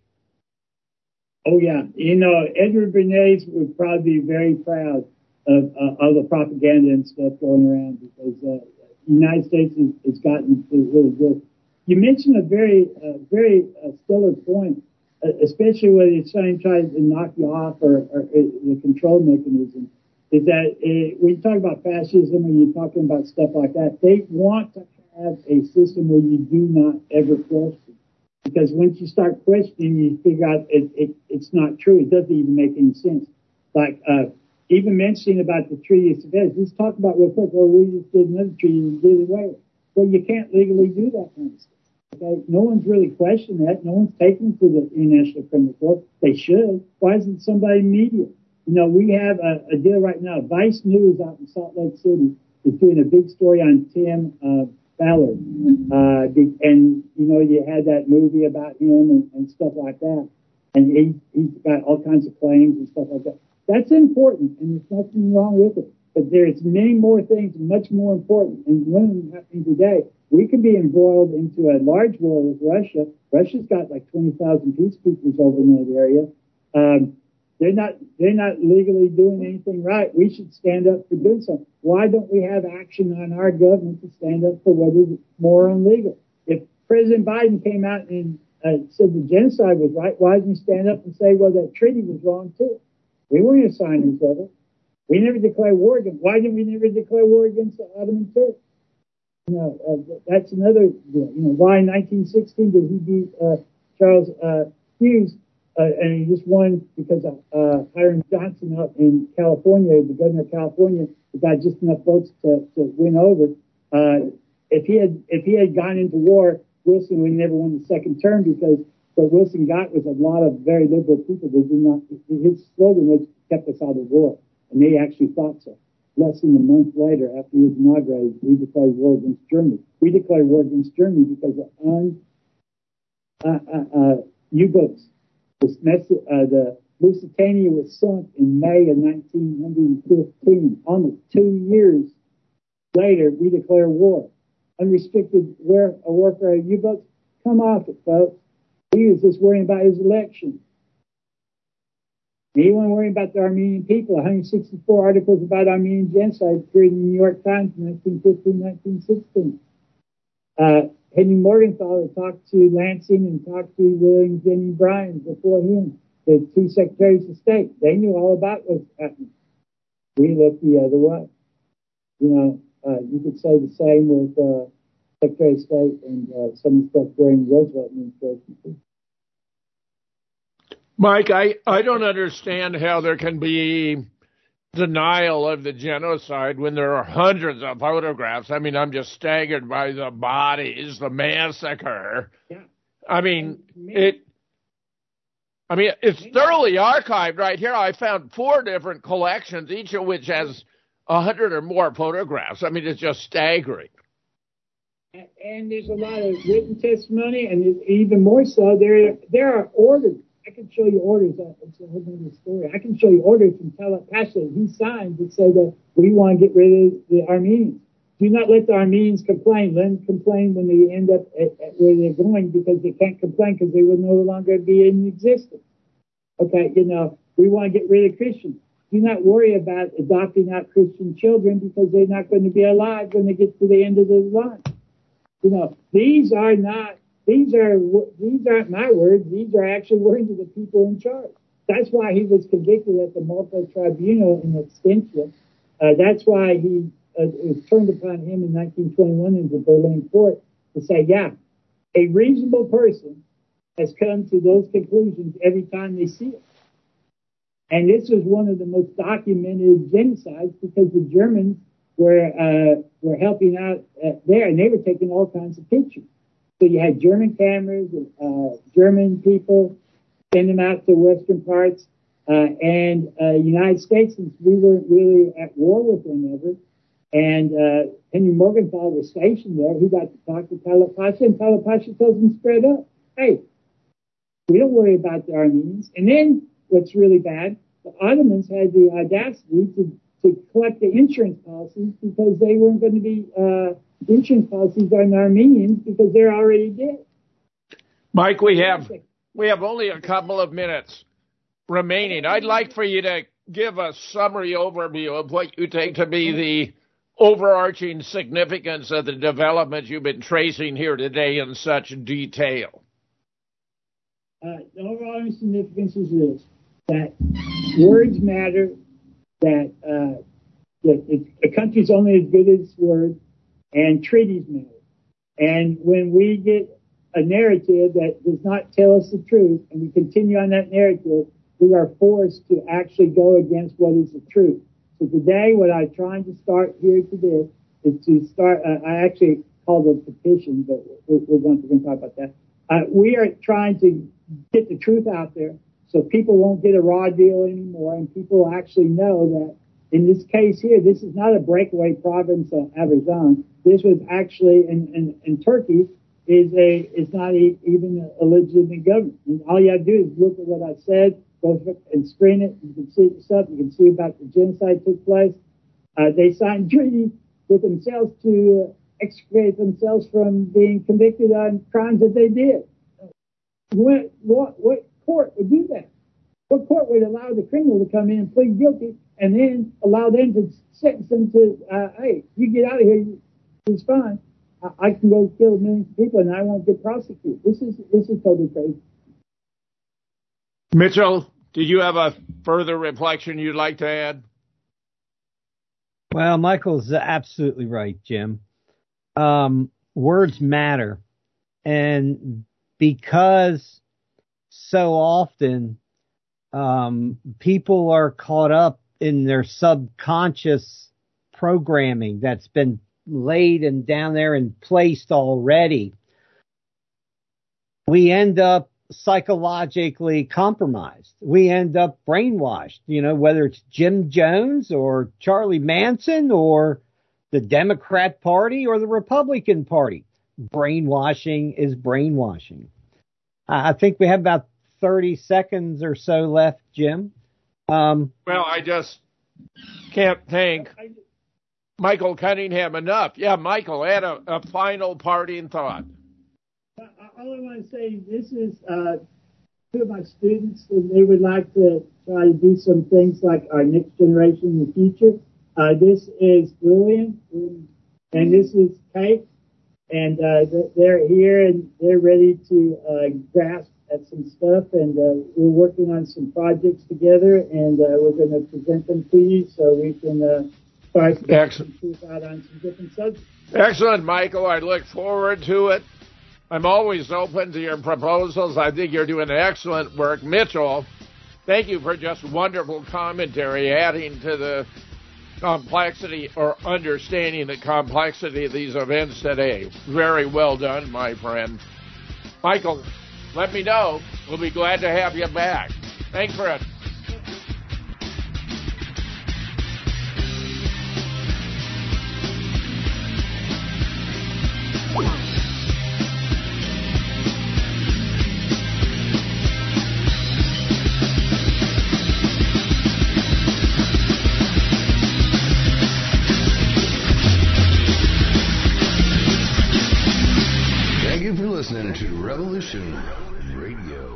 S5: Oh, yeah. You know, Edward Bernays would probably be very proud of, uh, of the propaganda and stuff going around because uh, the United States has, has gotten to really good. You mentioned a very, uh, very uh, stellar point, uh, especially when you're trying to knock you off or, or, or the control mechanism, is that uh, when you talk about fascism or you're talking about stuff like that, they want to have a system where you do not ever question. Because once you start questioning, you figure out it, it, it's not true. It doesn't even make any sense. Like, uh, even mentioning about the Treaty of Sevres, let's talk about real quick, well, we just did another treaty and did it away. Well, you can't legally do that kind of stuff. Okay? No one's really questioned that. No one's taken to the International Criminal Court. They should. Why isn't somebody in media? You know, we have a, a deal right now. Vice News out in Salt Lake City is doing a big story on Tim, uh, Ballard. Uh, and, you know, you had that movie about him and, and stuff like that. And he, he's got all kinds of claims and stuff like that. That's important, and there's nothing wrong with it. But there's many more things much more important. And one of them happening today, we could be embroiled into a large war with Russia. Russia's got like twenty thousand peacekeepers over in that area. Um, they're not, they're not legally doing anything right. We should stand up for doing something. Why don't we have action on our government to stand up for what is moral and legal? If President Biden came out and uh, said the genocide was right, why didn't he stand up and say, well, that treaty was wrong too? We weren't signers of it. We never declared war against. Why didn't we never declare war against the Ottoman Turks? You know, uh, that's another deal. You know, why in nineteen sixteen did he beat uh, Charles uh, Hughes? Uh, and he just won because of uh, Hiram Johnson up in California, the governor of California, got just enough votes to, to win over. Uh, if he had if he had gone into war, Wilson would never won the second term because what Wilson got was a lot of very liberal people that did not. His slogan was "kept us out of war," and they actually thought so. Less than a month later, after he was inaugurated, we declared war against Germany. We declared war against Germany because of un, uh, uh, uh, U-boats. Uh, the Lusitania was sunk in May of nineteen fifteen. Almost two years later, we declare war. Unrestricted war, a warfare of U-boats. Come off it, folks. He was just worrying about his election. He wasn't worrying about the Armenian people. one hundred sixty-four articles about Armenian genocide appeared in the New York Times in nineteen fifteen, nineteen sixteen. Uh, Henry Morgenthau talked to Lansing and talked to William Jennings Bryan before him, the two secretaries of state. They knew all about what's happening. We looked the other way. You know, uh, you could say the same with uh, Secretary of State and uh, some of the stuff during the Roosevelt administration.
S4: Mike, I, I don't understand how there can be denial of the genocide when there are hundreds of photographs. I mean, I'm just staggered by the bodies, the massacre. Yeah. I mean, it. I mean, it's thoroughly archived right here. I found four different collections, each of which has a hundred or more photographs. I mean, it's just staggering.
S5: And, and there's a lot of written testimony, and even more so, there there are orders. I can show you orders. It's a whole other story. I can show you orders from Talat Pasha he signed that say that we want to get rid of the Armenians. do not let the Armenians complain. Let them complain when they end up at, at where they're going, because they can't complain because they will no longer be in existence. Okay, you know, we want to get rid of Christians. Do not worry about adopting out Christian children because they're not going to be alive when they get to the end of the line. You know, these are not, these are, these aren't my words. These are actually words of the people in charge. That's why he was convicted at the Malta Tribunal in absentia. Uh, that's why he, uh, it was turned upon him in nineteen twenty-one in the Berlin court to say, yeah, a reasonable person has come to those conclusions every time they see it. And this was one of the most documented genocides because the Germans were uh, were helping out uh, there, and they were taking all kinds of pictures. So you had German cameras, uh, German people send them out to Western parts, uh, and uh, United States, since we weren't really at war with them ever, and uh, Henry Morgenthau was stationed there, he got to talk to Talib Pasha, and Talib Pasha tells him straight up, hey, we don't worry about the Armenians. And then what's really bad, the Ottomans had the audacity to, to collect the insurance policies because they weren't going to be uh, insurance policies on the Armenians because they're already dead.
S4: Mike, we have we have only a couple of minutes remaining. I'd like for you to give a summary overview of what you take to be the overarching significance of the developments you've been tracing here today in such detail.
S5: Uh, the overall significance is this, that words matter, that, uh, that it, a country's only as good as its words, and treaties matter. And when we get a narrative that does not tell us the truth, and we continue on that narrative, we are forced to actually go against what is the truth. So today, what I'm trying to start here today is to start, uh, I actually called it a petition, but we're, we're, going to, we're going to talk about that. Uh, we are trying to get the truth out there so people won't get a raw deal anymore, and people actually know that in this case here, this is not a breakaway province of Azerbaijan. This was actually, in, in, in Turkey, is a is not a, even a legitimate government. And all you have to do is look at what I said, go and screen it. You can see it yourself. You can see about the genocide took place. Uh, they signed treaties with themselves to uh, extricate themselves from being convicted on crimes that they did. What, what, what court would do that? What court would allow the criminal to come in and plead guilty and then allow them to sentence them to, uh, hey, you get out of here, it's fine. I, I can go kill millions of people and I won't get prosecuted. This is this is totally crazy.
S4: Mitchell, did you have a further reflection you'd like to add?
S10: Well, Michael's absolutely right, Jim. Um, words matter. And because so often um, people are caught up in their subconscious programming that's been laid and down there and placed already, we end up psychologically compromised. We end up brainwashed, you know, whether it's Jim Jones or Charlie Manson or the Democrat Party or the Republican Party. Brainwashing is brainwashing. I think we have about thirty seconds or so left, Jim. Um,
S4: well, I just can't thank Michael Cunningham enough. Yeah, Michael, add a, a final parting thought.
S5: All I want to say is this is uh, two of my students, and they would like to try to do some things like our next generation in the future. Uh, this is Lillian, and this is Kate, and uh, they're here and they're ready to uh, grasp at some stuff, and uh, we're working on some projects together, and uh, we're going to present them to you so we can uh, start to truth out on some different subjects.
S4: Excellent, Michael. I look forward to it. I'm always open to your proposals. I think you're doing excellent work. Mitchell, thank you for just wonderful commentary, adding to the complexity or understanding the complexity of these events today. Very well done, my friend. Michael, let me know. We'll be glad to have you back. Thanks for it.
S2: Revolution Radio.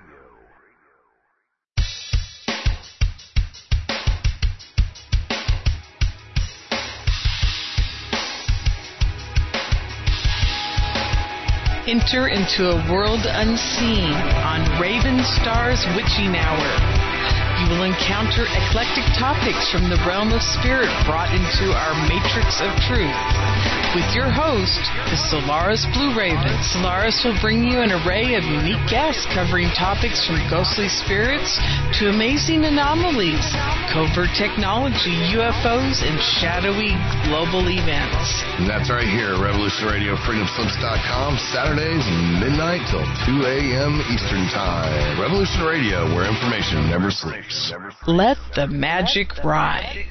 S11: Enter into a world unseen on Raven Star's Witching Hour. You will encounter eclectic topics from the realm of spirit brought into our matrix of truth. With your host, the Solaris Blue Raven. Solaris will bring you an array of unique guests covering topics from ghostly spirits to amazing anomalies, covert technology, U F Os, and shadowy global events.
S2: And that's right here, Revolution Radio, freedom slips dot com, Saturdays, midnight till two a.m. Eastern Time. Revolution Radio, where information never sleeps.
S11: Let the magic rise.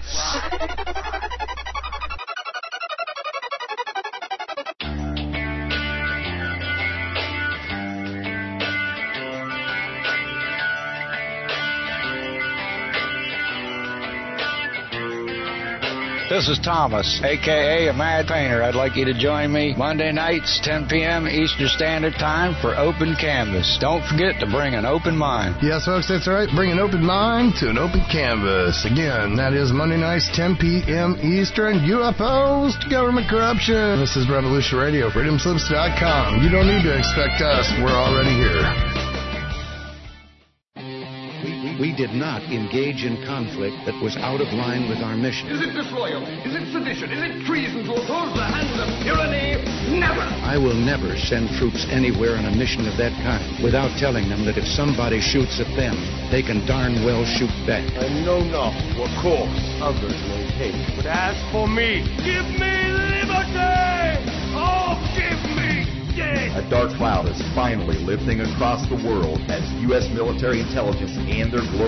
S12: This is Thomas, a k a. a Mad Painter. I'd like you to join me Monday nights, ten p.m. Eastern Standard Time for Open Canvas. Don't forget to bring an open mind.
S2: Yes, folks, that's right. Bring an open mind to an open canvas. Again, that is Monday nights, ten p.m. Eastern. U F Os to government corruption. This is Revolution Radio, freedom slips dot com. You don't need to expect us. We're already here.
S13: We did not engage in conflict that was out of line with our mission.
S14: Is it disloyal? Is it sedition? Is it treason to oppose the hands of tyranny? Never!
S13: I will never send troops anywhere on a mission of that kind without telling them that if somebody shoots at them, they can darn well shoot back.
S15: I know not what course others may take, but as for me, give me liberty! Oh, give me death!
S16: A dark cloud is finally lifting across the world as U S military intelligence and their global